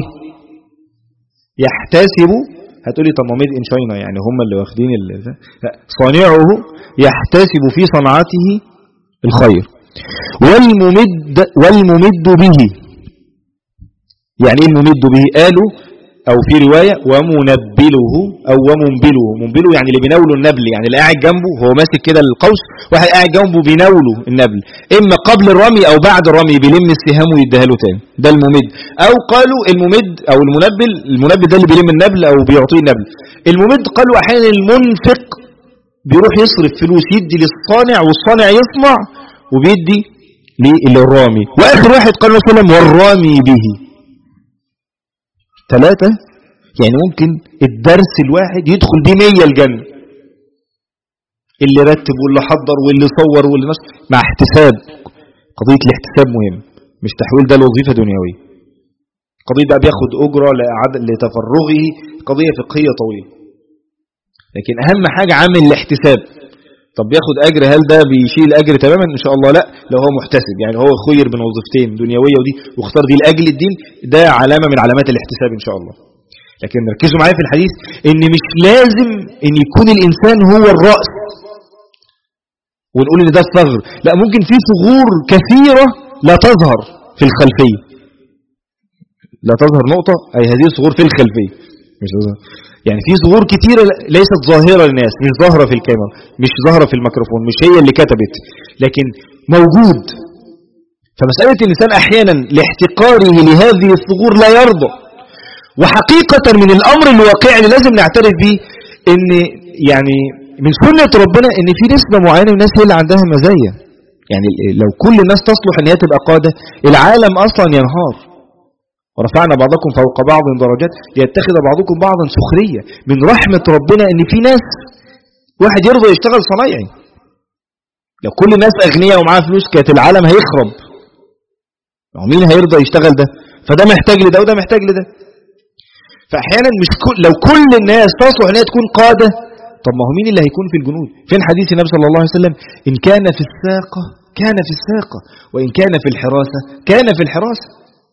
يحتسب. هتقولي طب ما ميد ان شاينا يعني هم اللي واخدين صانعه يحتسب في صنعته الخير. والممد به، يعني ايه الممد به؟ قالوا او في رواية ومنبله او ومنبله. منبله يعني اللي بيناوله النبل، يعني اللي قاعد جنبه هو ماسك كده القوس، واحد قاعد جنبه بيناوله النبل، اما قبل الرمي او بعد الرمي بيلم السهام ويديها له تاني، ده الممد. او قالوا الممد او المنبل ده اللي بيلم النبل او بيعطيه النبل. الممد قالوا احيانا المنفق بيروح يصرف فلوس يدي للصانع والصانع يصنع وبيدي للرامي. واخر واحد قال الله صلى الله عليه وسلم والرامي به. 3 يعني ممكن الدرس الواحد يدخل بيه 100 الجنة، اللي رتب واللي حضر واللي صور واللي نشر مع احتساب. قضية الاحتساب مهم، مش تحويل ده لوظيفة دنيوية. قضية بقى بياخد أجرة لتفرغه، قضية فقهية طويلة. لكن أهم حاجة عامل الاحتساب. طب بياخد أجر، هل ده بيشيل أجر تماما؟ إن شاء الله لا، لو هو محتسب، يعني هو خير بين وظيفتين دنيوية ودي واختار دي لأجل الدين، ده علامة من علامات الاحتساب إن شاء الله. لكن ركزوا معايا في الحديث إن مش لازم إن يكون الإنسان هو الرأس ونقول إن ده الثغر، لا، ممكن في ثغور كثيرة لا تظهر في الخلفية، لا تظهر نقطة، أي هذه الثغور في الخلفية مش تظهر. يعني في ظهور كتيرة ليست ظاهرة للناس، مش ظاهرة في الكاميرا، مش ظاهرة في الميكروفون، مش هي اللي كتبت، لكن موجود. فمسألة الإنسان أحيانا لاحتقاره لهذه الثغور لا يرضى. وحقيقة من الأمر الواقعي اللي لازم نعترف به إن يعني من سنة ربنا ان في نسبة معينة من الناس هي اللي عندها مزايا. يعني لو كل الناس تصلح ان هي تبقى قادة العالم اصلا ينهار. ورفعنا بعضكم فوق بعض درجات ليتخذ بعضكم بعضا سخرية. من رحمة ربنا ان في ناس واحد يرضى يشتغل صنايعي. لو كل الناس اغنياء ومعاه فلوس كانت العالم هيخرب. مين هيرضى يشتغل ده؟ فده محتاج لده وده محتاج لده. فاحيانا مش لو كل الناس تصلح ان هي تكون قادة، طب ما هو مين اللي هيكون في الجنود؟ فين حديث النبي صلى الله عليه وسلم ان كان في الساقة كان في الساقة وان كان في الحراسة كان في الحراسة.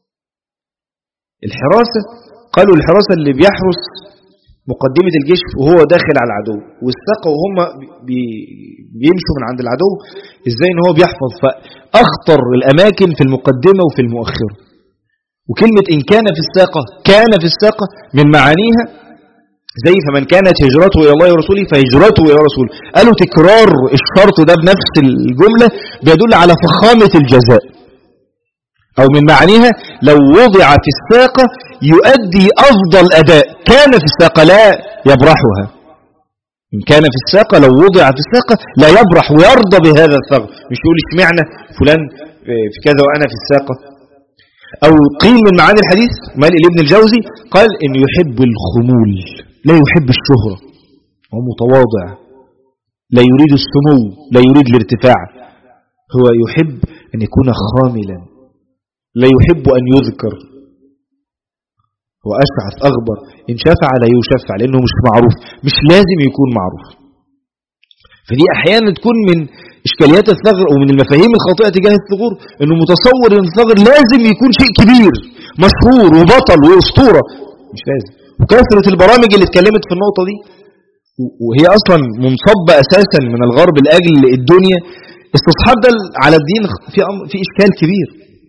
الحراسة قالوا الحراسة اللي بيحرس مقدمة الجيش وهو داخل على العدو، والساقة وهم بيمشوا من عند العدو ازاي ان هو بيحفظ. فاخطر الاماكن في المقدمة وفي المؤخرة. وكلمة إن كان في الساقة كان في الساقة من معانيها زي فمن كانت هجرته إلى الله ورسوله فهجرته إلى رسوله. قالوا تكرار الشرط ده بنفس الجملة بيدل على فخامة الجزاء. أو من معانيها لو وضع في الساقة يؤدي أفضل أداء. كان في الساقة لا يبرحها. إن كان في الساقة لو وضع في الساقة لا يبرح ويرضى بهذا الثغر. مش يقول اشمعنى فلان في كذا وأنا في الساقة. أو قيل من معاني الحديث مالك ابن الجوزي قال إنه يحب الخمول لا يحب الشهرة. هو متواضع لا يريد السمو لا يريد الارتفاع. هو يحب أن يكون خاملا لا يحب أن يذكر. هو أشعث أغبر إن شفع لا يشفع لأنه مش معروف. مش لازم يكون معروف. فدي أحيانا تكون من إشكاليات الثغر ومن المفاهيم الخاطئة تجاه الثغور إنه متصور إن الثغر لازم يكون شيء كبير مشهور وبطل وأسطورة. مش لازم. وكثرة البرامج اللي اتكلمت في النقطة دي وهي أصلا منصبة أساسا من الغرب لأجل الدنيا. استصحاب ده على الدين في إشكال كبير.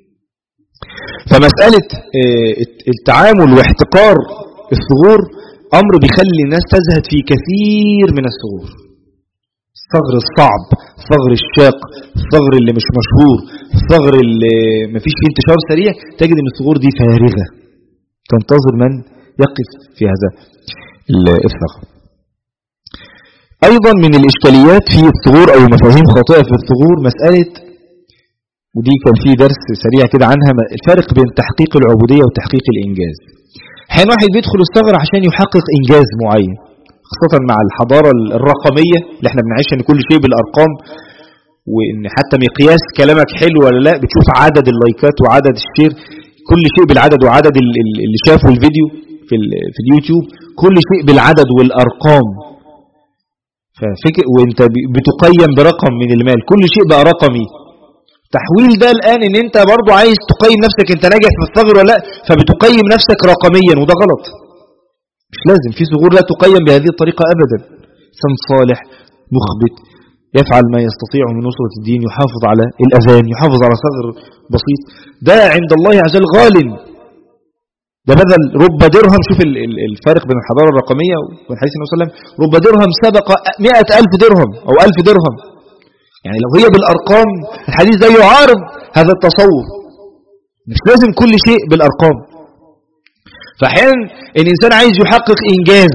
فمسألة التعامل واحتقار الثغور أمر بيخلي الناس تزهد في كثير من الثغور. الثغر الصعب، الثغر الشاق، الثغر اللي مش مشهور، الثغر اللي مفيش فيه انتشار سريع، تجد ان الثغور دي فارغة تنتظر من يقف في هذا الثغر. ايضا من الاشكاليات في الثغور او مفاهيم خاطئة في الثغور مسألة، ودي كان في درس سريع كده عنها، الفرق بين تحقيق العبودية وتحقيق الانجاز. حين واحد بيدخل الثغر عشان يحقق انجاز معين، خاصة مع الحضارة الرقمية اللي احنا بنعيشها ان كل شيء بالارقام، وان حتى مقياس كلامك حلو ولا لا بتشوف عدد اللايكات وعدد الشير، كل شيء بالعدد، وعدد اللي شافوا الفيديو في اليوتيوب، كل شيء بالعدد والارقام. ففكر وانت بتقيم برقم من المال، كل شيء بقى رقمي. تحويل ده الان ان انت برضو عايز تقيم نفسك انت ناجح في الثغر ولا لا، فبتقيم نفسك رقميا، وده غلط. مش لازم. في ثغور لا تقيم بهذه الطريقة أبدا. إنسان صالح مخبت يفعل ما يستطيع من نصرة الدين، يحافظ على الأذان، يحافظ على ثغر بسيط، ده عند الله عز وجل غال. ده بذل رب درهم. شوف الفارق بين الحضارة الرقمية وبين حديث النبي صلى الله عليه وسلم، رب درهم سبق 100,000 درهم أو 1000 درهم. يعني لو هي بالأرقام الحديث ده يعارض هذا التصور. مش لازم كل شيء بالأرقام. فأحيانا الإنسان عايز يحقق إنجاز،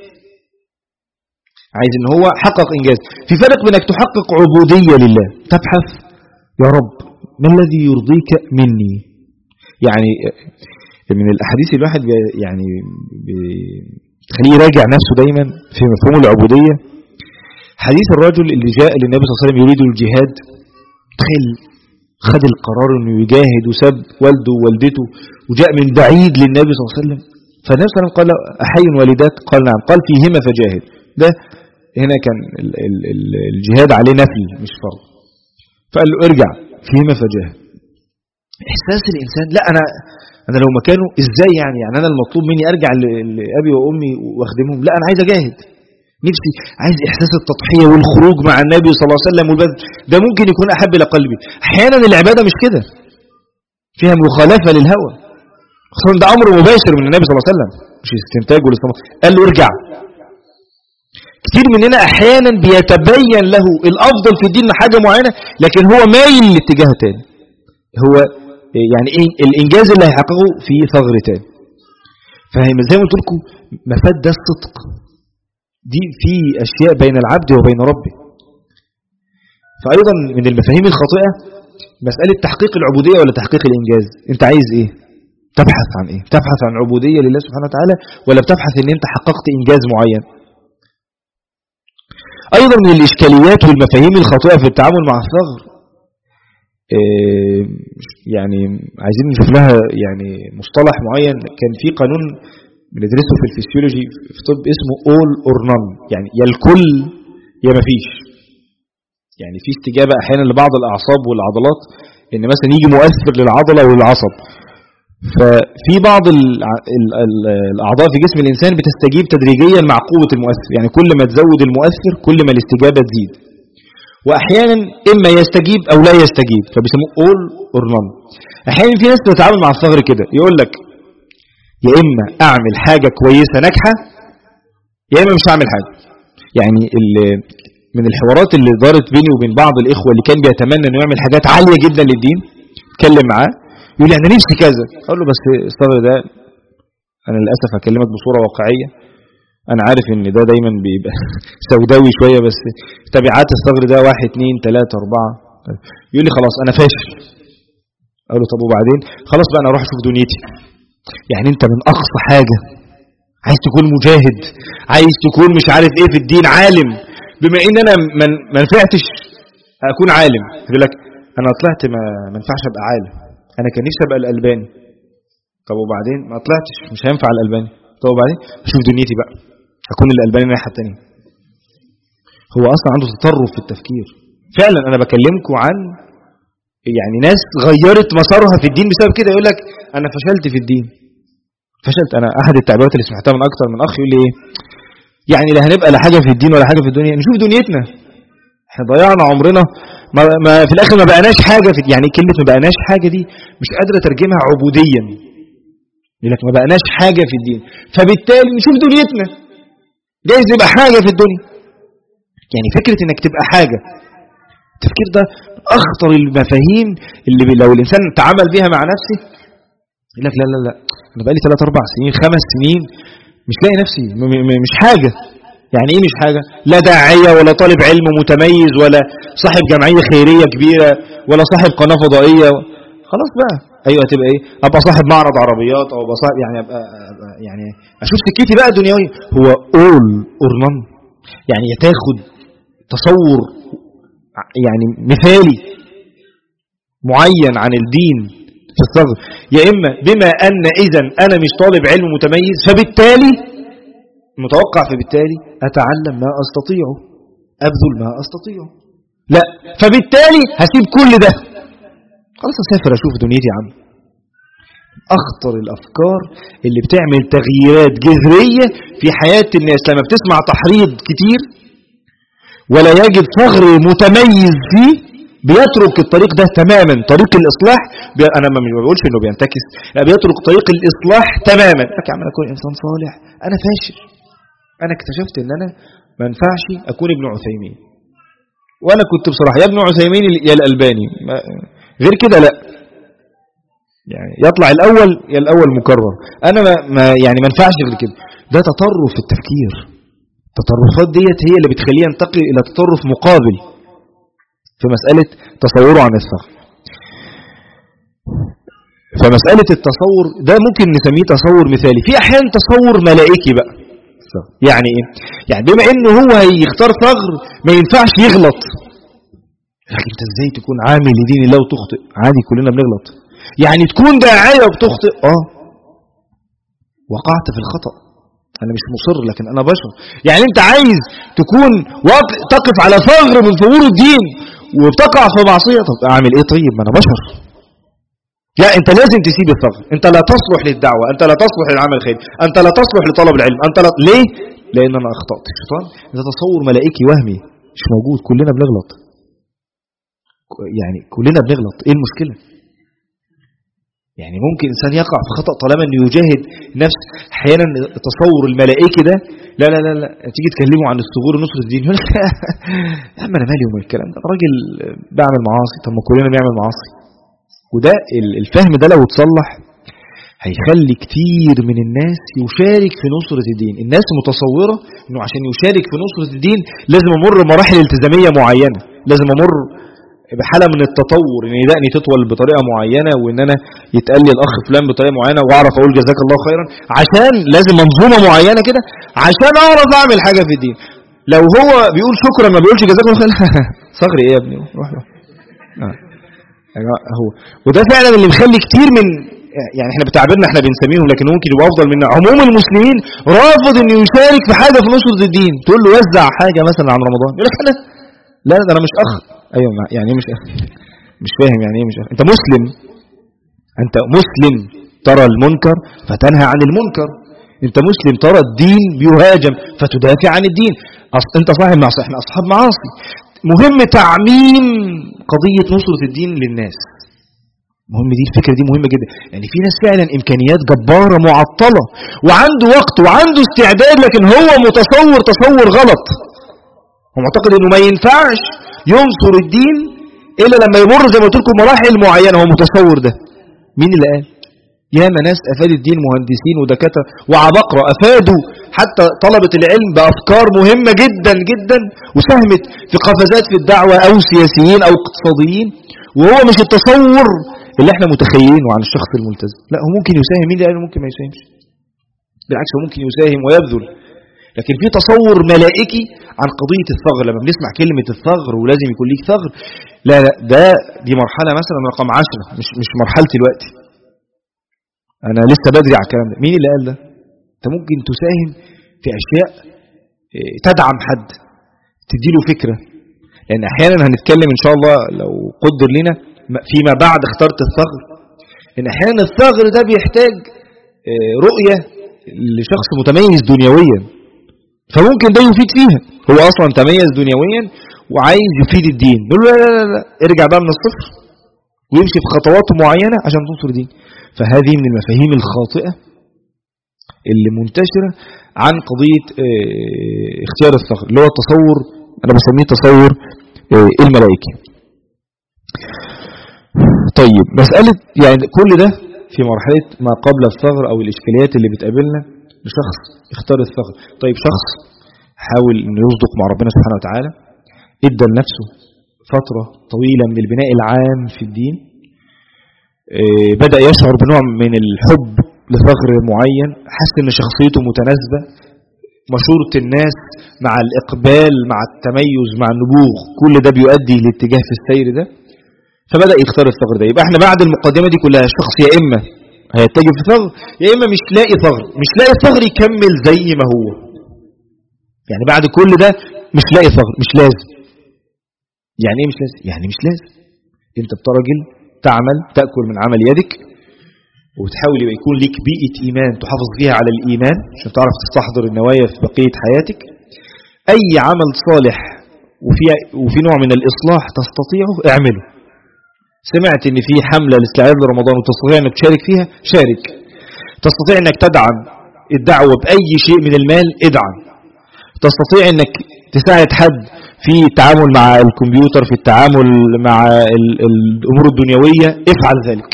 عايز إن هو حقق إنجاز. في فرق بينك تحقق عبودية لله، تبحث يا رب ما الذي يرضيك مني. يعني من الأحاديث الواحد يعني تخليه يراجع نفسه دايما في مفهوم العبودية. حديث الرجل اللي جاء للنبي صلى الله عليه وسلم يريد الجهاد، تخيل خد القرار انه يجاهد وساب والده ووالدته وجاء من بعيد للنبي صلى الله عليه وسلم. فالنبي صلى الله عليه وسلم قال أحي والداك؟ قال نعم. قال فيهما فجاهد. ده هنا كان الجهاد عليه نفل مش فرض. فقال له ارجع فيهما فجاهد. احساس الانسان، لا انا لو مكانه ازاي يعني انا المطلوب مني ارجع لابي وامي واخدمهم؟ لا انا عايز اجاهد. نفسي عايز احساس التضحية والخروج مع النبي صلى الله عليه وسلم والبذل. ده ممكن يكون احب الى قلبي. احيانا العبادة مش كده، فيها مخالفة للهوى، خصوصا ده امر مباشر من النبي صلى الله عليه وسلم، مش استنتاج ولا استنباط. قال له ارجع. كتير مننا احيانا بيتبين له الافضل في الدين حاجة معينة، لكن هو مايل لاتجاه تاني. هو يعني ايه الانجاز اللي هيحققه في ثغر تاني. فزي ما قلت لكم مفاد ده الصدق. دي في أشياء بين العبد وبين ربه. فأيضا من المفاهيم الخاطئة مسألة تحقيق العبودية ولا تحقيق الإنجاز. أنت عايز إيه؟ تبحث عن إيه؟ تبحث عن عبودية لله سبحانه وتعالى ولا بتبحث أن أنت حققت إنجاز معين؟ أيضا من الإشكاليات والمفاهيم الخاطئة في التعامل مع الثغر، يعني عايزين نشوف لها يعني مصطلح معين. كان في قانون بندرسه في الفسيولوجي في طب اسمه all or none، يعني يا الكل يا مفيش. يعني في استجابة أحيانا لبعض الأعصاب والعضلات إن مثلا يجي مؤثر للعضلة والعصب، ففي بعض الأعضاء في جسم الإنسان بتستجيب تدريجيا مع قوة المؤثر، يعني كل ما تزود المؤثر كل ما الاستجابة تزيد. وأحيانا إما يستجيب أو لا يستجيب، فبيسموه all or none. أحيانا في ناس بتتعامل مع الثغر كده، يقول لك يا إما أعمل حاجة كويسة ناجحة يا إما مش هعمل حاجة. يعني من الحوارات اللي دارت بيني وبين بعض الإخوة اللي كان بيتمنى إنه يعمل حاجات عالية جدا للدين، اتكلم معاه يقول لي أنا نفسي كذا، أقول له بس الثغر ده أنا للأسف هكلمك بصورة واقعية، أنا عارف إن ده دايما بيبقى سوداوي شوية، بس تبعات الثغر ده 1 2 3 4. يقول لي خلاص أنا فاشل. أقول له طب وبعدين؟ خلاص بقى أنا أروح أشوف دنيتي. يعني أنت من أقصى حاجة عايز تكون مجاهد، عايز تكون مش عارف إيه في الدين، عالم. بما إن أنا ما نفعتش أكون عالم، يقول لك أنا طلعت ما ينفعش أبقى عالم، أنا كان نفسي أبقى الألباني. طب وبعدين؟ ما طلعتش، مش هينفع الألباني. طب وبعدين؟ أشوف دنيتي بقى، أكون الألباني الناحية التانية. هو أصلا عنده تطرف في التفكير. فعلا أنا بكلمكم عن يعني ناس غيرت مسارها في الدين بسبب كده. يقول لك أنا فشلت في الدين، فشلت. أنا أحد التعبيرات اللي سمعتها من أكتر من أخ يقول لي إيه، يعني لا هنبقى لا حاجة في الدين ولا حاجة في الدنيا، نشوف دنيتنا. احنا ضيعنا عمرنا ما في الآخر ما بقناش حاجة في، يعني كلمة ما بقناش حاجة دي مش قادرة ترجمها عبوديا. يقول لك ما بقناش حاجة في الدين، فبالتالي نشوف دنيتنا جايز يبقى حاجة في الدنيا. يعني فكرة انك تبقى حاجة، التفكير ده أخطر المفاهيم اللي لو الإنسان تعامل بها مع نفسه يقول لك لا لا لا أنا بقالي 3 4 سنين 5 سنين مش لاقي نفسي، مش حاجة. يعني إيه مش حاجة؟ لا داعية ولا طالب علم متميز ولا صاحب جمعية خيرية كبيرة ولا صاحب قناة فضائية. خلاص بقى أيوة هتبقى إيه؟ أبقى صاحب معرض عربيات أو أبقى صاحب يعني أبقى يعني أشوف سكتي بقى دنيوية. هو all or none، يعني تاخد تصور يعني مثالي معين عن الدين في الثغر، يا إما بما أن إذن أنا مش طالب علم متميز فبالتالي متوقع فبالتالي أتعلم ما أستطيعه، أبذل ما أستطيعه. لا، فبالتالي هسيب كل ده، خلاص أسافر أشوف دنيتي يا عم. أخطر الأفكار اللي بتعمل تغييرات جذرية في حياة الناس لما بتسمع تحريض كتير ولا يجد ثغر متميز فيه بيترك الطريق ده تماما، طريق الإصلاح. أنا ما بقولش إنه بينتكس، لا بيترك طريق الإصلاح تماما. لك يا عم أنا أكون إنسان صالح، أنا فاشل، أنا اكتشفت إن أنا ما ينفعش أكون ابن عثيمين، وأنا كنت بصراحة يا ابن عثيمين يا الألباني، غير كده لا، يعني يطلع الأول يا الأول مكرر، أنا ما يعني ما ينفعش غير كده. ده تطرف في التفكير. التطرفات ديت هي اللي بتخليه ينتقل إلى تطرف مقابل في مسألة تصوره عن الثغر. فمسألة التصور ده ممكن نسميه تصور مثالي، في أحيان تصور ملائكي بقى. يعني إيه؟ يعني بما إنه هو هيختار ثغر ما ينفعش يغلط، لكن أنت إزاي تكون عامل لدين الله وتخطئ؟ عادي كلنا بنغلط. يعني تكون داعية وبتخطئ، وقعت في الخطأ، أنا مش مصر لكن أنا بشر. يعني أنت عايز تكون تقف على ثغر من ثغور الدين وبتقع في معصية، طب أعمل إيه؟ طيب ما أنا بشر. لا، أنت لازم تسيب الثغر، أنت لا تصلح للدعوة، أنت لا تصلح للعمل الخيري، أنت لا تصلح لطلب العلم، أنت لا. ليه؟ لأن أنا أخطأت. الشيطان ده تصور ملائكي وهمي مش موجود، كلنا بنغلط، يعني كلنا بنغلط. إيه المشكلة؟ يعني ممكن إنسان يقع في خطأ طالما أنه يجاهد نفس. أحيانا التصور الملائكي ده لا لا لا لا تيجي تكلمه عن الثغور ونصر الدين يقول لك يا عم أنا مالي ومال الكلام ده، راجل بعمل معاصي، طب ما كلنا بنعمل معاصي. وده الفهم ده لو اتصلح هيخلي كتير من الناس يشارك في نصرة الدين. الناس متصورة انه عشان يشارك في نصرة الدين لازم امر بمراحل التزامية معينة، لازم امر بحالة من التطور، ان يدقني تطول بطريقة معينة، وان انا يتقال لي الاخ فلان بطريقة معينة واعرف اقول جزاك الله خيرا، عشان لازم منظومة معينة كده عشان اعرف اعمل حاجة في الدين. لو هو بيقول شكرا ما بيقولش جزاك الله خيرا صغر ايه يا ابني، روح هو وده فعلا اللي مخلي كتير من، يعني احنا بتعبيرنا احنا بنسميهم لكن ممكن يبقى افضل من عموم المسلمين، رافض انه يشارك في حاجه في نصره الدين. تقول له وزع حاجه مثلا عن رمضان، يقول لك انا لا ده انا مش اخ. ايوه يعني ايه مش اخ؟ مش فاهم يعني ايه مش اخ. انت مسلم، انت مسلم ترى المنكر فتنهى عن المنكر، انت مسلم ترى الدين بيهاجم فتدافع عن الدين. انت صاحب معصيه، احنا اصحاب معاصي. مهم تعميم قضيه نصره الدين للناس. مهم، دي الفكرة دي مهمة جدا. يعني في ناس فعلا إمكانيات جبارة معطلة وعنده وقت وعنده استعداد، لكن هو متصور تصور غلط. هو معتقد إنه ما ينفعش ينصر الدين إلا لما يمر زي ما قلت لكم مراحل معينة. هو متصور ده. مين اللي قال؟ ياما ناس أفاد الدين، مهندسين ودكاترة وعباقرة أفادوا حتى طلبة العلم بأفكار مهمة جدا جدا، وساهمت في قفزات في الدعوة، أو سياسيين أو اقتصاديين، وهو مش التصور اللي احنا متخيلينه عن الشخص الملتزم. لا، هو ممكن يساهم. مين اللي قال ممكن ما يساهمش؟ بالعكس، هو ممكن يساهم ويبذل. لكن في تصور ملائكي عن قضية الثغر. لما بنسمع كلمة الثغر ولازم يكون ليك ثغر، لا دي مرحلة مثلا رقم 10، مش مرحلة الوقت. انا لسه بدري على الكلام ده. مين اللي قال ده؟ انت ممكن تساهم في اشياء تدعم حد، تديله فكرة. لان احيانا هنتكلم ان شاء الله لو قدر لنا فيما بعد اخترت الثغر، ان احيانا الثغر ده بيحتاج رؤية لشخص متميز دنيويا، فممكن ده يفيد فيها. هو اصلا تميز دنيويا وعايز يفيد الدين، نقول له لا ارجع بقى من الصفر ويمشي في خطوات معينة عشان تنصر دين. فهذه من المفاهيم الخاطئة اللي منتشرة عن قضية اختيار الثغر، اللي هو التصور، انا بسميه تصور الملائكي. طيب، مسألة يعني كل ده في مرحلة ما قبل الثغر أو الإشكاليات اللي بتقابلنا لشخص اختار الثغر. طيب، شخص حاول أنه يصدق مع ربنا سبحانه وتعالى، ادى لنفسه فترة طويلة من البناء العام في الدين، بدأ يشعر بنوع من الحب لثغر معين، حس أن شخصيته متناسبة، مشورة الناس مع الإقبال مع التميز مع النبوغ، كل ده بيؤدي لاتجاه في السير ده، فبدأ يختار الثغر ده. يبقى احنا بعد المقدمة دي كلها الشخص يا إما هيتجه في ثغر، يا إما مش لاقي ثغر يكمل زي ما هو. يعني بعد كل ده مش لاقي ثغر، مش لازم. يعني ايه مش لازم؟ يعني مش لازم. انت بتراجل تعمل تأكل من عمل يدك، وتحاول يبقى يكون لك بيئة إيمان تحافظ فيها على الإيمان عشان تعرف تستحضر النوايا في بقية حياتك. أي عمل صالح وفي نوع من الإصلاح تستطيعه اعمله. سمعت ان في حملة لاستعداد لرمضان وتستطيع انك تشارك فيها، شارك. تستطيع انك تدعم الدعوة بأي شيء من المال، ادعم. تستطيع انك تساعد حد في التعامل مع الكمبيوتر، في التعامل مع الأمور الدنيوية، افعل ذلك.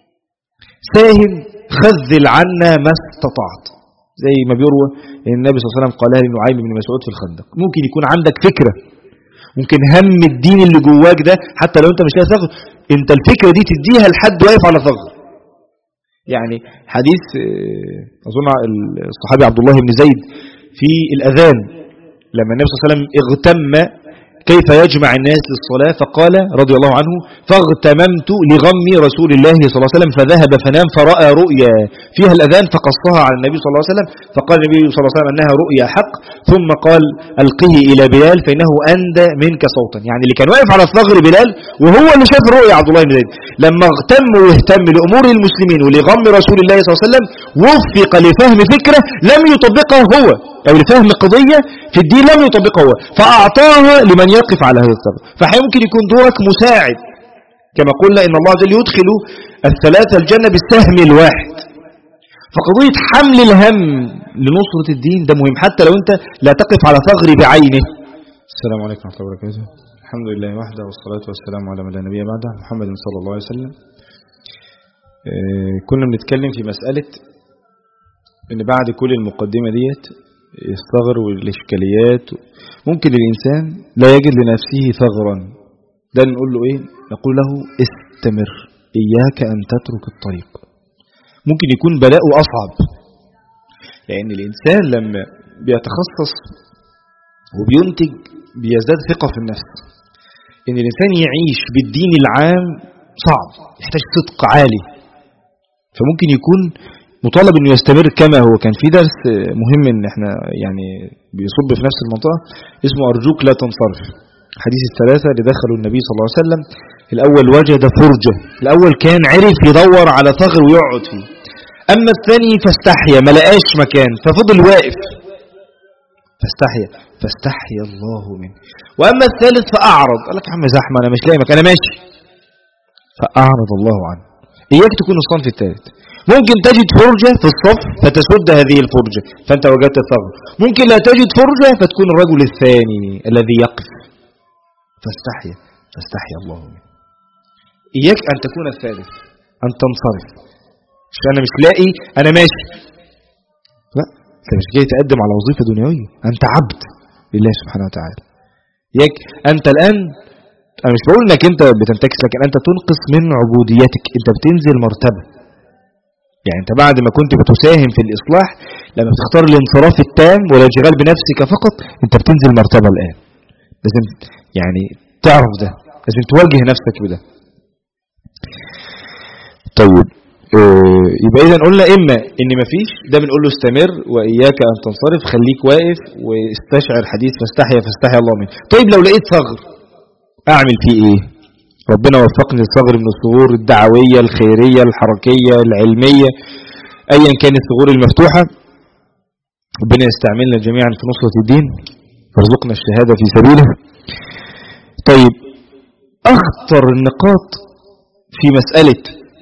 ساهم، خذل عنا ما استطعت، زي ما بيروى ان النبي صلى الله عليه وسلم قالها لنعيم بن مسعود في الخندق. ممكن يكون عندك فكرة، ممكن هم الدين اللي جواك ده حتى لو انت مش لاقي ثغر، انت الفكرة دي تديها لحد واقف على ثغر. يعني حديث اظن الصحابي عبد الله بن زيد في الأذان، لما النبي صلى الله عليه وسلم اغتم كيف يجمع الناس للصلاة، فقال رضي الله عنه: فاغتممت لغم رسول الله صلى الله عليه وسلم فذهب فنام فرأى رؤيا فيها الأذان فقصها على النبي صلى الله عليه وسلم، فقال النبي صلى الله عليه وسلم أنها رؤيا حق، ثم قال: ألقيه إلى بلال فإنه أندى منك صوتا. يعني اللي كان واقف على الثغر بلال، وهو اللي شاف رؤيا عبد الله بن زيد. لما اغتم واهتم لأمور المسلمين ولغم رسول الله صلى الله عليه وسلم، وفق لفهم فكرة لم يطبقها هو، أو لفهم قضية في الدين لم يطبقها هو، فأعطاها لمن يقف على هذا الثغر. فممكن يكون دورك مساعد، كما قلنا إن الله جل يدخل الثلاثة الجنة بالسهم الواحد. فقضية حمل الهم لنصرة الدين ده مهم، حتى لو أنت لا تقف على ثغر بعينه. السلام عليكم ورحمة الله وبركاته. الحمد لله وحده، والصلاة والسلام على من لا نبي بعده، محمد صلى الله عليه وسلم. كنا بنتكلم في مسألة ان بعد كل المقدمة ديت الثغر والإشكاليات ممكن الإنسان لا يجد لنفسه ثغرا، ده نقول له ايه؟ نقول له استمر، إياك أن تترك الطريق. ممكن يكون بلاءه أصعب، لأن الإنسان لما بيتخصص وبينتج بيزداد ثقة في النفس. إن الإنسان يعيش بالدين العام صعب، يحتاج صدق عالي، فممكن يكون مطالب إنه يستمر كما هو. كان في درس مهم إن احنا يعني بيصب في نفس المنطقة اسمه أرجوك لا تنصرف. حديث الثلاثة اللي دخلوا النبي صلى الله عليه وسلم، الأول وجد فرجة، الأول كان عرف يدور على ثغر ويقعد فيه، أما الثاني فاستحيا، ما لقاش مكان ففضل واقف فاستحيا الله منه. وأما الثالث فأعرض، قال لك يا عم زحمة أنا مش لاقي مكان، أنا ماشي، فأعرض الله عنه. إياك تكون الصنف الثالث. ممكن تجد فرجة في الصف فتسد هذه الفرجة فأنت وجدت الثغر، ممكن لا تجد فرجة فتكون الرجل الثاني الذي يقف فاستحيا الله منه. إياك أن تكون الثالث، أن تنصرف، مش أنا مش لاقي أنا ماشي، لا، أنت مش جاي تقدم على وظيفة دنيوية، أنت عبد لله سبحانه وتعالى. إياك أنت الآن، أنا مش بقول إنك أنت بتنتكس، لكن أنت تنقص من عبوديتك، أنت بتنزل مرتبة. يعني أنت بعد ما كنت بتساهم في الإصلاح، لما بتختار الانصراف التام والانشغال بنفسك فقط، أنت بتنزل مرتبة الآن. لازم يعني تعرف ده، لازم تواجه نفسك بده. طيب يبقى إذن قلنا إما إن مفيش، ده بنقول له استمر وإياك أن تنصرف، خليك واقف واستشعر حديث فاستحيا الله منه. طيب لو لقيت ثغر أعمل فيه إيه؟ ربنا وفقني الثغر من الثغور الدعوية الخيرية الحركية العلمية، أيا كانت الثغور المفتوحة، ربنا يستعملنا جميعا في نصرة الدين وارزقنا الشهادة في سبيله. طيب أخطر النقاط في مسألة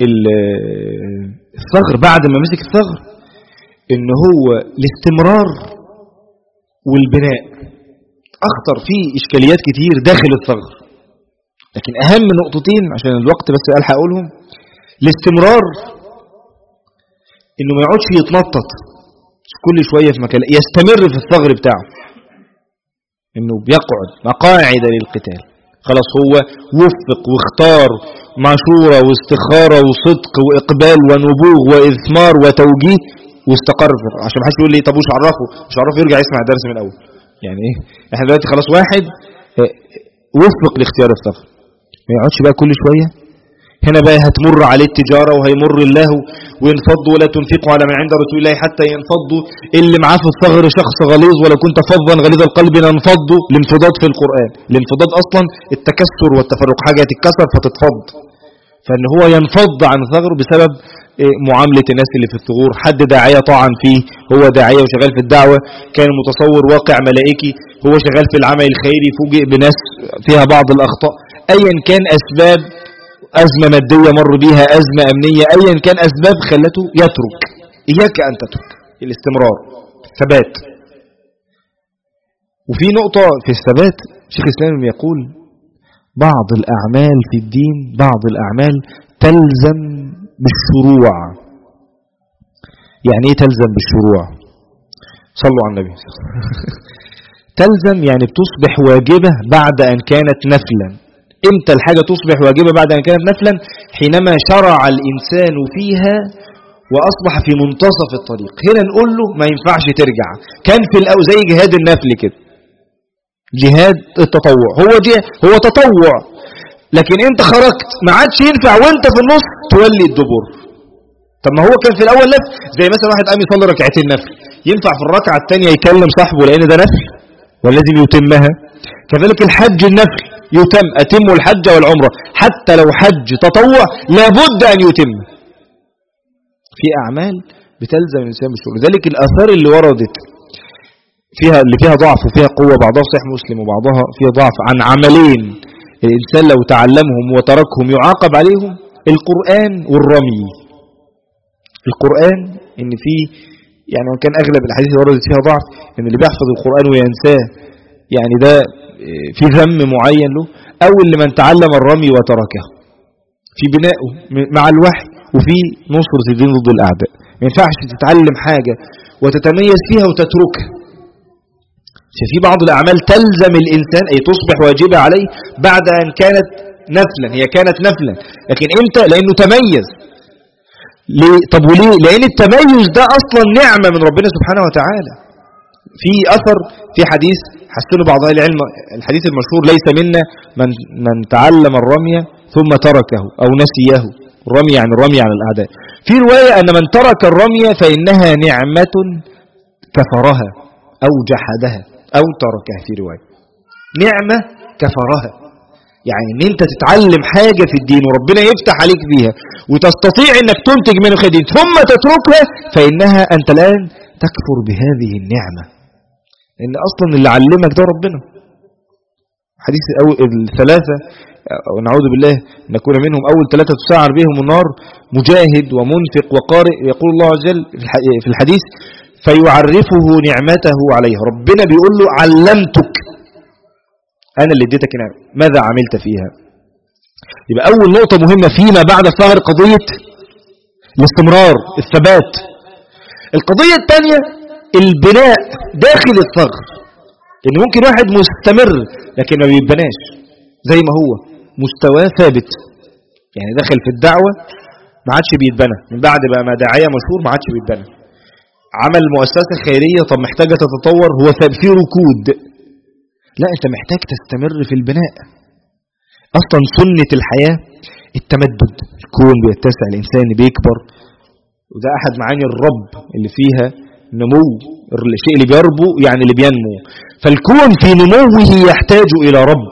الثغر بعد ما مسك الثغر إن هو الاستمرار والبناء. أخطر فيه إشكاليات كتير داخل الثغر، لكن أهم نقطتين عشان الوقت بس ألحق أقولهم. الاستمرار إنه ما يقعدش يتنطط كل شوية في مكان، يستمر في الثغر بتاعه، إنه بيقعد مقاعد للقتال. خلاص هو وفق واختار مشورة واستخارة وصدق وإقبال ونبوغ وإثمار وتوجيه واستقر، عشان ما حدش يقول لي طب مش عرفه يرجع يسمع الدرس من الأول. يعني إيه؟ إحنا دلوقتي خلاص واحد وفق لاختيار الثغر، ما يقعدش بقى كل شوية هنا بقى هتمر عليه التجارة وهيمر الله وينفضوا ولا تنفقوا على من عند رسول الله حتى ينفضوا. اللي معاه في الثغر شخص غليظ، ولو كنت فظا غليظ القلب لانفضوا. الانفضاض في القرآن، الانفضاض أصلا التكسر والتفرق، حاجة تتكسر فتتفض، فإن هو ينفض عن ثغره بسبب معاملة الناس اللي في الثغور. حد داعية طعن فيه، هو داعية وشغال في الدعوة، كان متصور واقع ملائكي، هو شغال في العمل الخيري، فوجئ بناس فيها بعض الأخطاء. أيا كان أسباب، أزمة مادية مر بيها، أزمة أمنية، أيا كان أسباب خلته يترك. إياك أن تترك، الاستمرار، الثبات. وفي نقطة في الثبات، شيخ الإسلام يقول بعض الأعمال في الدين، بعض الأعمال تلزم بالشروع. يعني إيه تلزم بالشروع؟ صلوا على النبي. تلزم يعني بتصبح واجبة بعد أن كانت نفلا. امتى الحاجة تصبح واجبة بعد أن كانت نفلا؟ حينما شرع الإنسان فيها وأصبح في منتصف الطريق. هنا نقول له ما ينفعش ترجع. كان في الأول زي جهاد النفل كده، جهاد التطوع، هو تطوع، لكن انت خرجت ما عادش ينفع وانت في النص تولي الدبر. طب ما هو كان في الأول نفل، زي مثلا واحد قام يصلي ركعتين نفل، ينفع في الركعة الثانية يكلم صاحبه لأن ده نفل ولازم يتمها؟ كذلك الحج النفل يتم، أتم الحج والعمرة، حتى لو حج تطوع لابد أن يتم. في أعمال بتلزم الإنسان بالشغل. لذلك الآثار اللي وردت اللي فيها ضعف وفيها قوة، بعضها صحيح مسلم وبعضها فيها ضعف، عن عملين الإنسان لو تعلمهم وتركهم يعاقب عليهم: القرآن والرمي. القرآن إن فيه يعني كان أغلب الحديث اللي وردت فيها ضعف، إن اللي بيحفظ القرآن وينساه يعني ده في ذم معين له، أو اللي من تعلم الرمي وتركه في بنائه مع الوحي وفي نصرة الدين ضد الأعداء. ما ينفعش تتعلم حاجة وتتميز فيها وتتركها. في بعض الأعمال تلزم الإنسان أي تصبح واجبة عليه بعد أن كانت نفلا، هي كانت نفلا، لكن إمتى؟ لأنه تميز. طب وليه؟ لأن التميز ده أصلا نعمة من ربنا سبحانه وتعالى. في أثر في حديث حسنه بعض أهل العلم، الحديث المشهور ليس منا من تعلم الرمي ثم تركه أو نسيه. الرمي يعني الرمي على الأعداء. في رواية أن من ترك الرمي فإنها نعمة كفرها أو جحدها أو تركها. في رواية نعمة كفرها، يعني ان انت تتعلم حاجة في الدين وربنا يفتح عليك بيها وتستطيع انك تنتج منه خير ثم تتركها، فإنها أنت الآن تكفر بهذه النعمة، لأن أصلا اللي علمك ده ربنا. حديث الثلاثة ونعوذ بالله نكون منهم، أول ثلاثة تسعر بهم النار: مجاهد ومنفق وقارئ. يقول الله عز وجل في الحديث: فيعرفه نعمته عليه. ربنا بيقول له: علمتك، أنا اللي اديتك نعمة، ماذا عملت فيها؟ يبقى أول نقطة مهمة فيما بعد الثغر قضية الاستمرار، الثبات. القضية الثانية البناء داخل الثغر، إن ممكن واحد مستمر لكن ما بيبناش زي ما هو مستواه ثابت، يعني دخل في الدعوة ما عادش بيتبنى، من بعد بقى ما داعية مشهور ما عادش بيتبنى. عمل مؤسسة خيرية، طب محتاجة تتطور، هو في ركود. لا، انت محتاج تستمر في البناء. اصلا سنة الحياة التمدد، الكون بيتسع، الانسان بيكبر، وده احد معاني الرب اللي فيها نمو، الشيء اللي بيربو يعني اللي بينمو. فالكون في نموه يحتاج الى رب،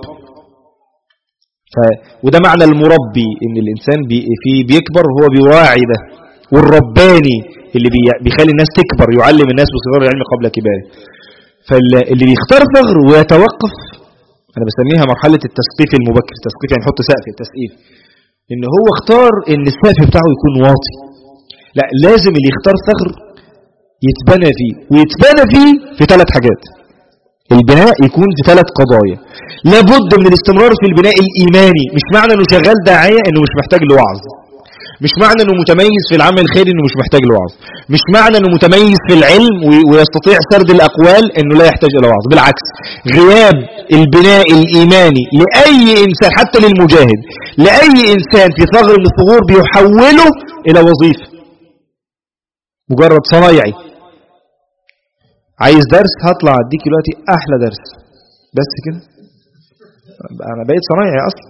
وده معنى المربي، ان الانسان بيكبر هو بيراعي ده، والرباني اللي بيخلي الناس تكبر، يعلم الناس بصغار العلم قبل كباره. فاللي بيختار ثغر ويتوقف، انا بسميها مرحلة التسقيف المبكر. التسقيف يعني نحط سقف، التسقيف ان هو اختار ان السقف بتاعه يكون واطي. لا، لازم اللي يختار ثغر يتبنى فيه، ويتبنى فيه في 3 حاجات. البناء يكون في 3 قضايا. لابد من الاستمرار في البناء الإيماني. مش معنى انه شغال داعية انه مش محتاج لوعظ، مش معنى انه متميز في العمل الخيري انه مش محتاج لوعظ، مش معنى انه متميز في العلم ويستطيع سرد الأقوال انه لا يحتاج الى وعظ. بالعكس، غياب البناء الإيماني لأي إنسان، حتى للمجاهد، لأي إنسان في ثغر من الثغور بيحوله إلى وظيفة. مجرد صنايعي، عايز درس هطلع اديك دلوقتي احلى درس، بس كده انا بقيت صنايعي اصلا.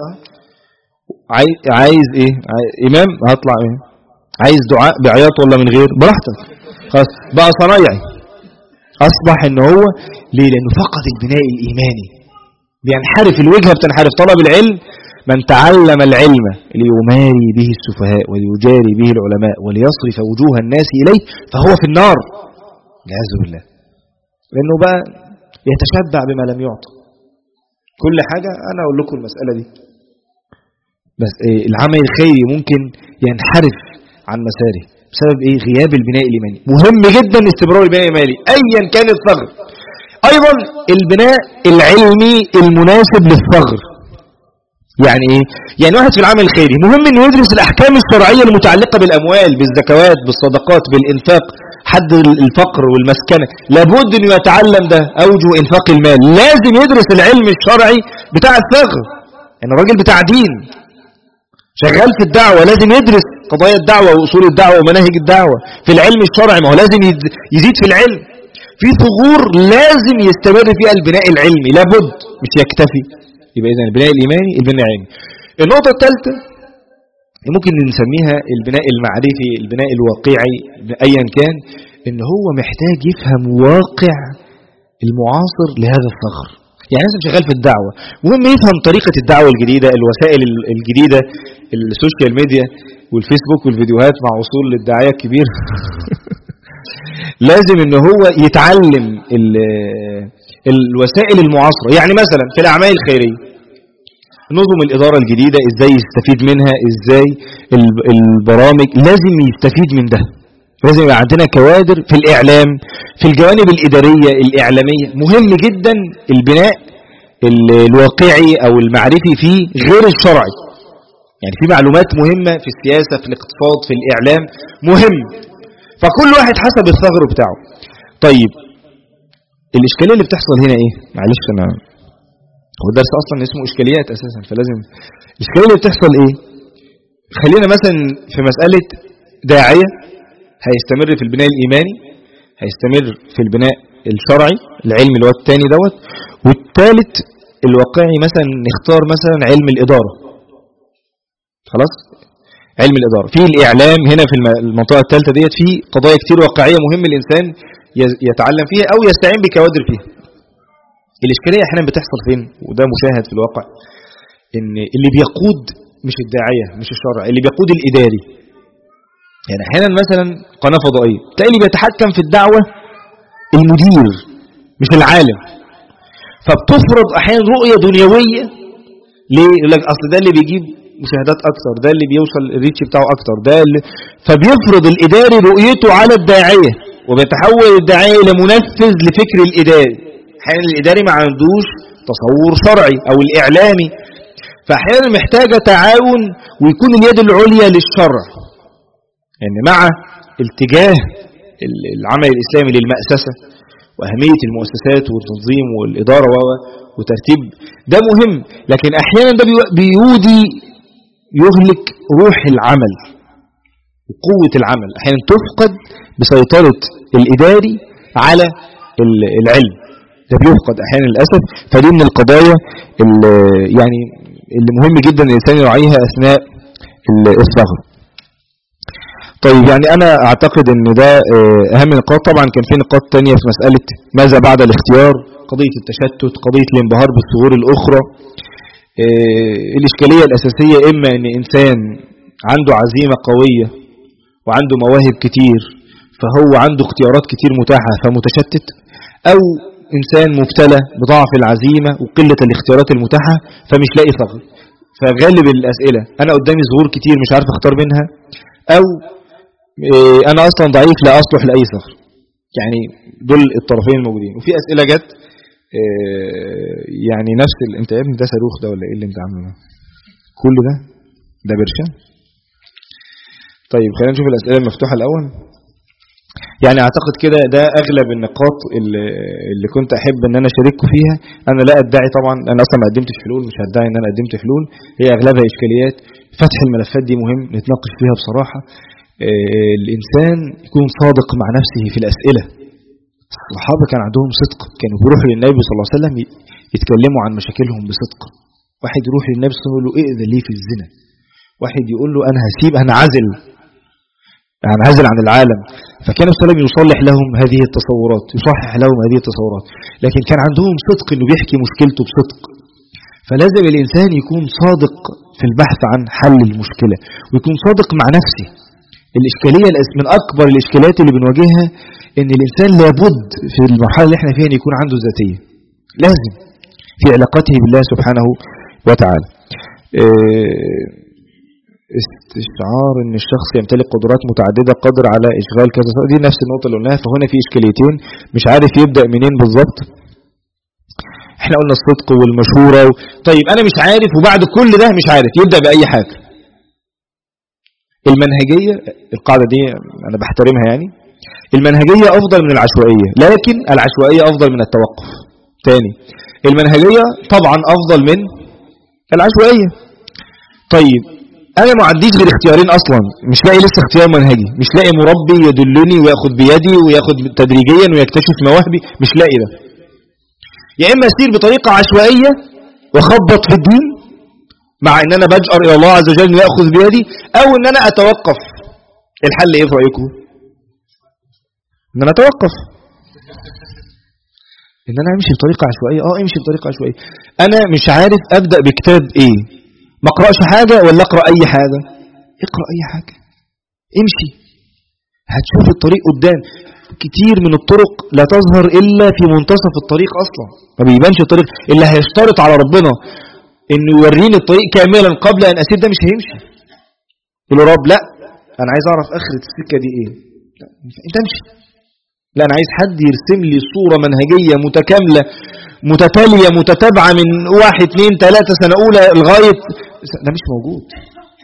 عايز ايه؟ امام هطلع ايه؟ عايز دعاء بعياط ولا من غير؟ براحتك، خلاص بقى صنايعي. اصبح ان هو ليه؟ لانه فقد البناء الايماني، بينحرف، الوجهه بتنحرف. طلب العلم، من تعلم العلم ليماري به السفهاء وليجاري به العلماء وليصرف وجوه الناس اليه فهو في النار والعياذ بالله، لانه بقى يتشبع بما لم يعطى. كل حاجة أنا أقول لكم المسألة دي، بس العمل الخيري ممكن ينحرف عن مساره بسبب غياب البناء الإيماني. مهم جدا استمرار البناء الإيماني أيا كان الثغر. أيضا البناء العلمي المناسب للثغر. يعني ايه؟ يعني واحد في العمل الخيري مهم انه يدرس الأحكام الشرعية المتعلقة بالأموال، بالزكوات، بالصدقات، بالإنفاق، حد الفقر والمسكنة. لابد انه يتعلم ده، أوجه إنفاق المال. لازم يدرس العلم الشرعي بتاع الثغر. يعني الراجل بتاع دين شغال في الدعوة لازم يدرس قضايا الدعوة وأصول الدعوة ومناهج الدعوة في العلم الشرعي. ما هو لازم يزيد في العلم. في ثغور لازم يستمر فيها البناء العلمي، لابد، مش يكتفي. يبقى إذن البناء الإيماني، البناء العلمي. النقطة الثالثة ممكن نسميها البناء المعرفي، البناء الواقعي، أيا كان، إن هو محتاج يفهم واقع المعاصر لهذا الثغر. يعني لازم شغال في الدعوة، مهم يفهم طريقة الدعوة الجديدة، الوسائل الجديدة، السوشيال ميديا والفيسبوك والفيديوهات مع وصول للدعاية الكبير. لازم إن هو يتعلم الوسائل المعاصرة. يعني مثلا في الأعمال الخيرية، نظم الإدارة الجديدة إزاي يستفيد منها، إزاي البرامج، لازم يستفيد من ده. لازم يبقى عندنا كوادر في الإعلام، في الجوانب الإدارية الإعلامية. مهم جدا البناء الواقعي أو المعرفي فيه غير الشرعي. يعني في معلومات مهمة في السياسة، في الاقتصاد، في الإعلام مهم، فكل واحد حسب الثغر بتاعه. طيب الإشكالية اللي بتحصل هنا إيه؟ معلش أنا هو الدرس أصلا اسمه إشكاليات أساسا، فلازم الإشكالية اللي بتحصل إيه؟ خلينا مثلا في مسألة داعية هيستمر في البناء الإيماني، هيستمر في البناء الشرعي العلم اللي هو الثاني دوت، والثالث الواقعي مثلا نختار مثلا علم الإدارة. خلاص علم الإدارة في الإعلام هنا في المنطقة الثالثة ديت في قضايا كتير واقعية مهم الإنسان يتعلم فيها أو يستعين بكوادر فيها. الإشكالية أحيانا بتحصل فين، وده مشاهد في الواقع، إن اللي بيقود مش الداعية مش الشرع، اللي بيقود الإداري. يعني أحيانا مثلا قناة فضائية تلاقي اللي بيتحكم في الدعوة المدير مش العالم، فبتفرض أحيانا رؤية دنيوية. ليه؟ يقول لك أصل ده اللي بيجيب مشاهدات أكتر، ده اللي بيوصل الريتش بتاعه أكتر، ده اللي فبيفرض الإداري رؤيته على الداعية، وبيتحول الداعية إلى منفذ لفكر الإداري. أحيانا الإداري ما عندوش تصور شرعي أو الإعلامي، فأحيانا محتاجة تعاون ويكون اليد العليا للشرع. يعني مع الاتجاه العمل الإسلامي للمؤسسة وأهمية المؤسسات والتنظيم والإدارة وترتيب ده مهم، لكن أحيانا ده بيودي يهلك روح العمل وقوة العمل، أحيانا تفقد بسيطرة الإداري على العلم، ده بيفقد أحيانا للأسف. فدي من القضايا اللي مهم جدا الإنسان يراعيها أثناء الثغر. طيب يعني أنا أعتقد أن ده أهم نقاط. طبعا كان في نقاط تانية في مسألة ماذا بعد الاختيار، قضية التشتت، قضية الانبهار بالثغور الأخرى. الإشكالية الأساسية إما أن إنسان عنده عزيمة قوية وعنده مواهب كتير فهو عنده اختيارات كتير متاحة فمتشتت، أو إنسان مبتلى بضعف العزيمة وقلة الاختيارات المتاحة فمش لاقي ثغر. فغالب الأسئلة أنا قدامي ظهور كتير مش عارف أختار منها، أو أنا أصلا ضعيف لا أصلح لأي ثغر. يعني دول الطرفين الموجودين. وفي أسئلة جت يعني نفس انت يا ابني ده صاروخ ده ولا ايه اللي انت عامله كل ده برشام. طيب خلينا نشوف الأسئلة المفتوحة الأول. يعني أعتقد كده ده أغلب النقاط اللي كنت أحب أن أنا أشارككم فيها. أنا لا أدعي طبعا، أنا أصلا ما قدمتش حلول، مش هدعي أن أنا قدمت حلول، هي أغلبها إشكاليات. فتح الملفات دي مهم نتناقش فيها بصراحة. الإنسان يكون صادق مع نفسه في الأسئلة. الصحابة كان عندهم صدق، كانوا بيروحوا للنبي صلى الله عليه وسلم يتكلموا عن مشاكلهم بصدق. واحد يروح للنبي صلى الله عليه وسلم يقول له إئذن لي في الزنا، واحد يقول له أنا هسيب أنا عازل عن العالم. فكان صلى الله عليه وسلم يصلح لهم هذه التصورات، يصحح لهم هذه التصورات، لكن كان عندهم صدق إنه بيحكي مشكلته بصدق. فلازم الإنسان يكون صادق في البحث عن حل المشكلة ويكون صادق مع نفسه. الإشكالية من أكبر الإشكالات اللي بنواجهها إن الإنسان لابد في المرحلة اللي احنا فيها أن يكون عنده ذاتية، لازم في علاقته بالله سبحانه وتعالى. استشعار ان الشخص يمتلك قدرات متعددة قادر على اشغال كذا، دي نفس النقطة اللي قلناها. فهنا في اشكاليتين مش عارف يبدأ منين بالظبط. احنا قلنا الصدق والمشورة طيب انا مش عارف، وبعد كل ده مش عارف يبدأ بأي حاجة. المنهجية القاعدة دي انا بحترمها، يعني المنهجية افضل من العشوائية، لكن العشوائية افضل من التوقف. تاني المنهجية طبعا افضل من العشوائية. طيب انا ما عنديش غير اختيارين اصلا، مش لاقي لسه اختيار منهجي، مش لاقي مربي يدلني وياخد بيدي وياخد تدريجيا ويكتشف مواهبي، مش لاقي ده. يا اما اسير بطريقة عشوائية واخبط في الدين مع ان انا بجأر الى الله عز وجل ويأخذ بيدي، او ان انا اتوقف. الحل ايه في رأيكم؟ ان انا اتوقف، ان انا امشي بطريقة عشوائية. امشي بطريقة عشوائية. انا مش عارف ابدأ بكتاب ايه، ما اقرأش حاجة ولا اقرأ اي حاجة؟ اقرأ اي حاجة، امشي هتشوف الطريق قدام. كتير من الطرق لا تظهر الا في منتصف الطريق، اصلا ما بيبانش الطريق. اللي هيشترط على ربنا انه يوريني الطريق كاملا قبل ان اسير ده مش هيمشي. يقول له رب لا انا عايز اعرف اخرة السكة دي ايه. لا انت امشي. لا انا عايز حد يرسم لي صورة منهجية متكاملة متتالية متتابعة من 1 2 3 سنة اولى لغاية ده مش موجود.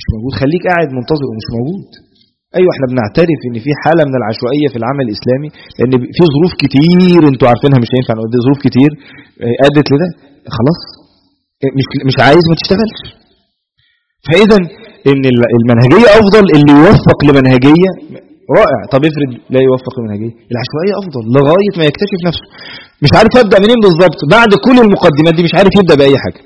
موجود، خليك قاعد منتظر ومش موجود. ايوه احنا بنعترف ان في حاله من العشوائيه في العمل الاسلامي، لان في ظروف كتير انتوا عارفينها، مش هينفع نقول دي ظروف كتير ادت لده، خلاص مش عايز ما تشتغلش. فاذا ان المنهجيه افضل، اللي يوفق لمنهجيه رائع. طب افرض لا يوفق لمنهجيه، العشوائيه افضل لغايه ما يكتشف نفسه. مش عارف ابدا منين بالظبط، بعد كل المقدمات دي مش عارف يبدا باي حاجه.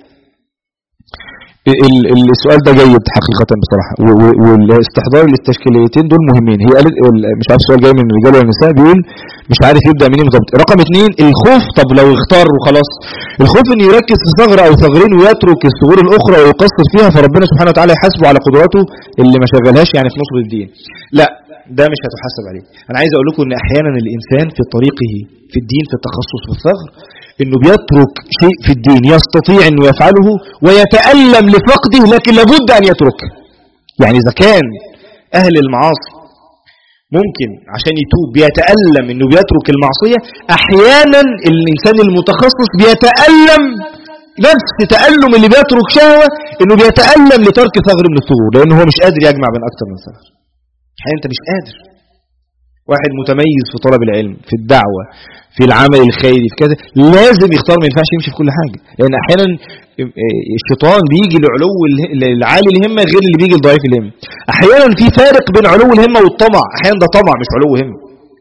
السؤال ده جيد حقيقة بصراحة، والاستحضار الاستشكاليتين دول مهمين. هي قالت مش عارف السؤال جاي من الرجال ولا النساء، بيقول مش عارف يبدأ منين بالظبط. رقم 2 الخوف. طب لو اختار وخلاص، الخوف انه يركز في ثغرة او ثغرين ويترك الثغور الاخرى ويقصر فيها، فربنا سبحانه وتعالى يحاسبه على قدراته اللي ما شغلهاش يعني في نصر الدين. لا، ده مش هتحاسب عليه. انا عايز اقول لكم ان احيانا الانسان في طريقه في الدين في التخصص في الثغر انه بيترك شيء في الدين يستطيع انه يفعله ويتألم لفقده، لكن لابد ان يتركه. يعني اذا كان اهل المعاصي ممكن عشان يتوب بيتألم انه بيترك المعصية، احيانا الانسان المتخصص بيتألم نفس تألم اللي بيترك شهوة، انه بيتألم لترك ثغر من الثغور، لانه هو مش قادر يجمع بين اكتر من ثغر. احيانا انت مش قادر. واحد متميز في طلب العلم، في الدعوة، في العمل الخيري، في كذا، لازم يختار، ما ينفعش يمشي في كل حاجة، لأن أحيانا الشيطان بيجي لعلو العالي الهمة غير اللي بيجي لضعيف الهمة. أحيانا في فارق بين علو الهمة والطمع، أحيانا ده طمع مش علو همة،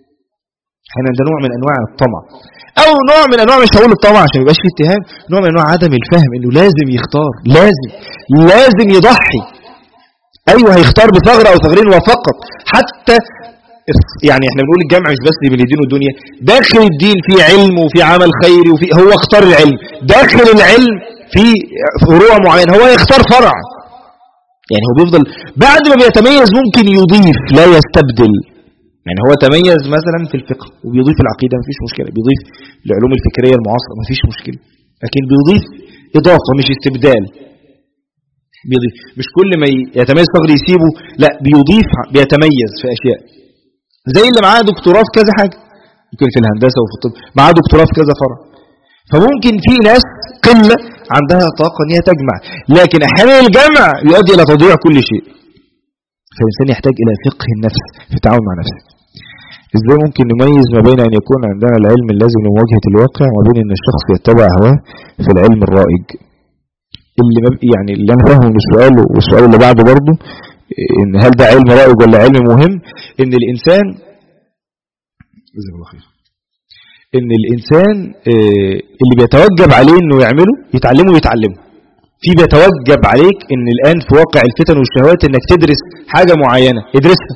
أحيانا ده نوع من أنواع الطمع، أو نوع من أنواع، مش هقول الطمع عشان ما يبقاش فيه اتهام، نوع من أنواع عدم الفهم، إنه لازم يختار، لازم يضحي. أيوه هيختار بثغرة أو ثغرين وفقط. حتى يعني احنا بنقول الجمع مش بس بين الدين والدنيا، داخل الدين في علم وفي عمل خيري، وفي هو اختار العلم، داخل العلم في فروع معينة هو يختار فرع. يعني هو بيفضل بعد ما بيتميز ممكن يضيف، لا يستبدل. يعني هو تميز مثلا في الفقه وبيضيف العقيدة، مفيش مشكلة، بيضيف العلوم الفكرية المعاصرة، مفيش مشكلة، لكن بيضيف إضافة مش استبدال. بيضيف، مش كل ما يتميز ثغر يسيبه، لا بيضيف، بيتميز في أشياء. زي اللي معاه دكتوراه في كذا حاجة، ممكن في الهندسة وفي الطب معاه دكتوراه في كذا فرع. فممكن في ناس قلة عندها طاقة ان هي تجمع، لكن احيانا الجمع يؤدي الى تضييع كل شيء. فالإنسان يحتاج الى فقه النفس في التعامل مع نفسه. ازاي ممكن نميز ما بين ان يكون عندنا العلم اللازم لمواجهة الواقع وما بين ان الشخص يتبع هواه في العلم الرائج؟ يعني اللي انا فاهمه من السؤال والسؤال اللي بعده برضه، ان هل ده علم رائج ولا علم مهم؟ ان الانسان جزاك الله خير، ان الانسان اللي بيتوجب عليه انه يعمله يتعلمه، في بيتوجب عليك ان الان في واقع الفتن والشهوات انك تدرس حاجة معينة، ادرسها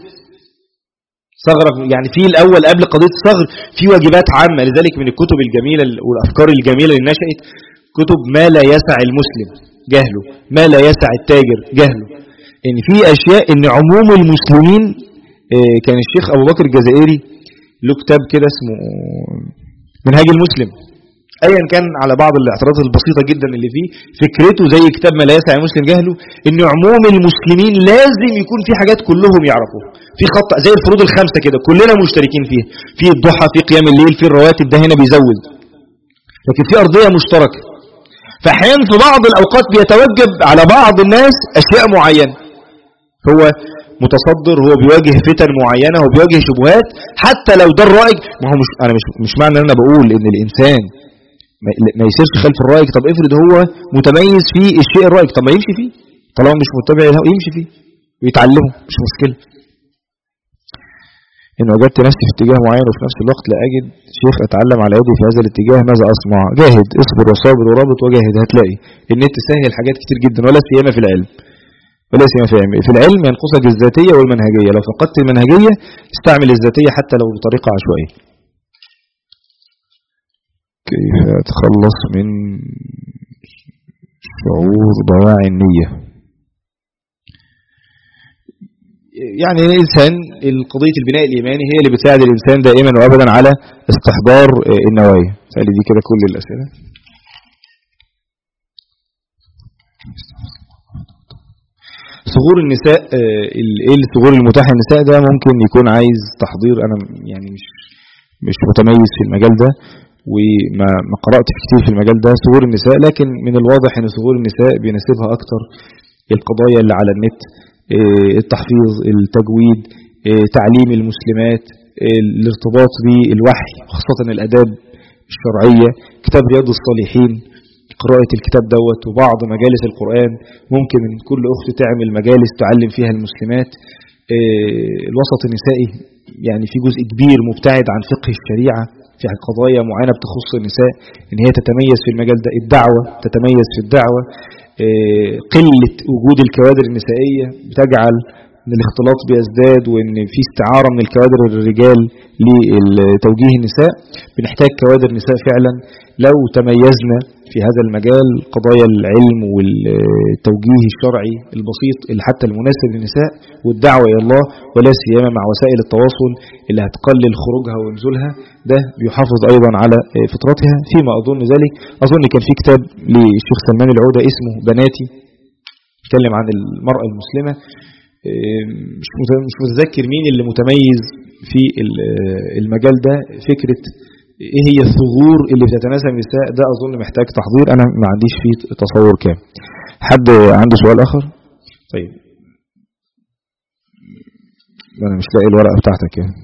ثغرك. يعني في الاول قبل قضية الثغر في واجبات عامة. لذلك من الكتب الجميلة والافكار الجميلة اللي نشأت كتب ما لا يسع المسلم جهله، ما لا يسع التاجر جهله. ان في اشياء ان عموم المسلمين، كان الشيخ ابو بكر الجزائري له كتاب كده اسمه منهاج المسلم، ايا كان على بعض الاعتراضات البسيطة جدا اللي فيه، فكرته زي كتاب ما لا يسع المسلم جهله، ان عموم المسلمين لازم يكون في حاجات كلهم يعرفوها، في خط زي الفروض الخمسة كده كلنا مشتركين فيها، في الضحى، في قيام الليل، في الرواتب، ده هنا بيزود، لكن في ارضية مشتركة. فاحيانا في بعض الاوقات بيتوجب على بعض الناس اشياء معينة، هو متصدر، هو بيواجه فتن معينة، هو بيواجه شبهات، حتى لو ده الرائج. ما هو مش معنى ان انا بقول ان الانسان ما يسيرش خلف الرائج. طب افرض هو متميز في الشيء الرائج، طب ما يمشي فيه، طالما مش متبع الهوى يمشي فيه ويتعلمه، مش مشكلة. إن وجدت نفسي في اتجاه معين وفي نفس الوقت لا أجد شيخ أتعلم على يدي في هذا الاتجاه، ماذا أصنع؟ جاهد، اصبر وصابر ورابط وجاهد. هتلاقي النت سهل حاجات كتير جدا، ولا سيما في العلم، في العلم ينقصك الذاتية والمنهجية. لو فقدت المنهجية استعمل الذاتية حتى لو بطريقة عشوائية. كيف أتخلص من شعور ضياع النية؟ يعني الإنسان القضية البناء الإيماني هي اللي بتساعد الإنسان دائما وأبدا على استحضار النوايا. سألي دي كده كل الأسئلة. ثغور النساء، ايه الثغور المتاحة للنساء؟ ده ممكن يكون عايز تحضير. أنا يعني مش متميز في المجال ده وما قرأت كتير في المجال ده ثغور النساء، لكن من الواضح ان ثغور النساء بيناسبها اكتر القضايا اللي على النت، التحفيظ، التجويد، تعليم المسلمات، الارتباط بالوحي خاصة الأداب الشرعية، كتاب رياض الصالحين، قراءة الكتاب دوت، وبعض مجالس القرآن. ممكن من كل أخت تعمل مجالس تعلم فيها المسلمات. الوسط النسائي يعني في جزء كبير مبتعد عن فقه الشريعة في قضايا معينة بتخص النساء إن هي تتميز في المجال ده. الدعوة تتميز في الدعوة. قلة وجود الكوادر النسائية بتجعل ان الاختلاط بيزداد، وان في استعارة من الكوادر الرجال لتوجيه النساء. بنحتاج كوادر نساء فعلا. لو تميزنا في هذا المجال، قضايا العلم والتوجيه الشرعي البسيط اللي حتى المناسب للنساء، والدعوة إلى الله، ولا سيما مع وسائل التواصل اللي هتقلل خروجها ونزولها، ده بيحافظ أيضا على فطرتها. فيما أظن ذلك، أظن كان في كتاب للشيخ سلمان العودة اسمه بناتي، يتكلم عن المرأة المسلمة. مش متذكر مين اللي متميز في المجال ده. فكرة ايه هي الثغور اللي بتتناسب النساء، ده اظن محتاج تحضير، انا ما عنديش فيه تصور كام. حد عنده سؤال اخر؟ طيب انا مش لاقي الورقة بتاعتك يعني.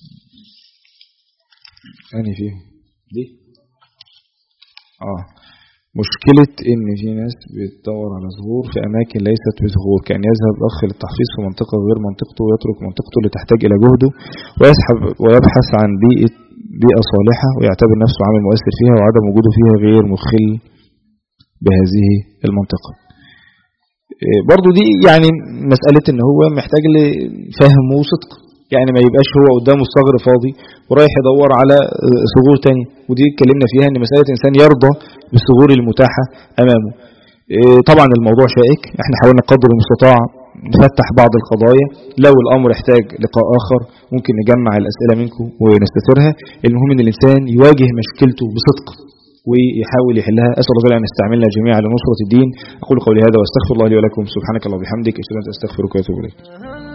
اني فيه دي مشكلة ان في ناس بتدور على ظهور في اماكن ليست بظهور، كأن يذهب الاخ للتحفيظ في منطقة غير منطقته، ويترك منطقته اللي تحتاج الى جهده، ويبحث عن بيئة صالحة، ويعتبر نفسه عامل مؤثر فيها، وعدم وجوده فيها غير مخل بهذه المنطقة. برضو دي يعني مسألة ان هو محتاج لفهم وصدق، يعني ما يبقاش هو قدامه الصغر فاضي ورايح يدور على ثغور تاني. ودي اتكلمنا فيها ان مسألة انسان يرضى بالثغور المتاحة امامه. طبعا الموضوع شائك، احنا حاولنا قدر المستطاع نفتح بعض القضايا. لو الامر يحتاج لقاء اخر ممكن نجمع الاسئلة منكم ونستثيرها. المهم ان الانسان يواجه مشكلته بصدق ويحاول يحلها. اسال الله ان يستعملنا جميعا لنصرة الدين. اقول قولي هذا واستغفر الله لي ولكم. سبحانك اللهم وبحمدك، اشهد ان لا اله الا انت، استغفرك واتوب اليك.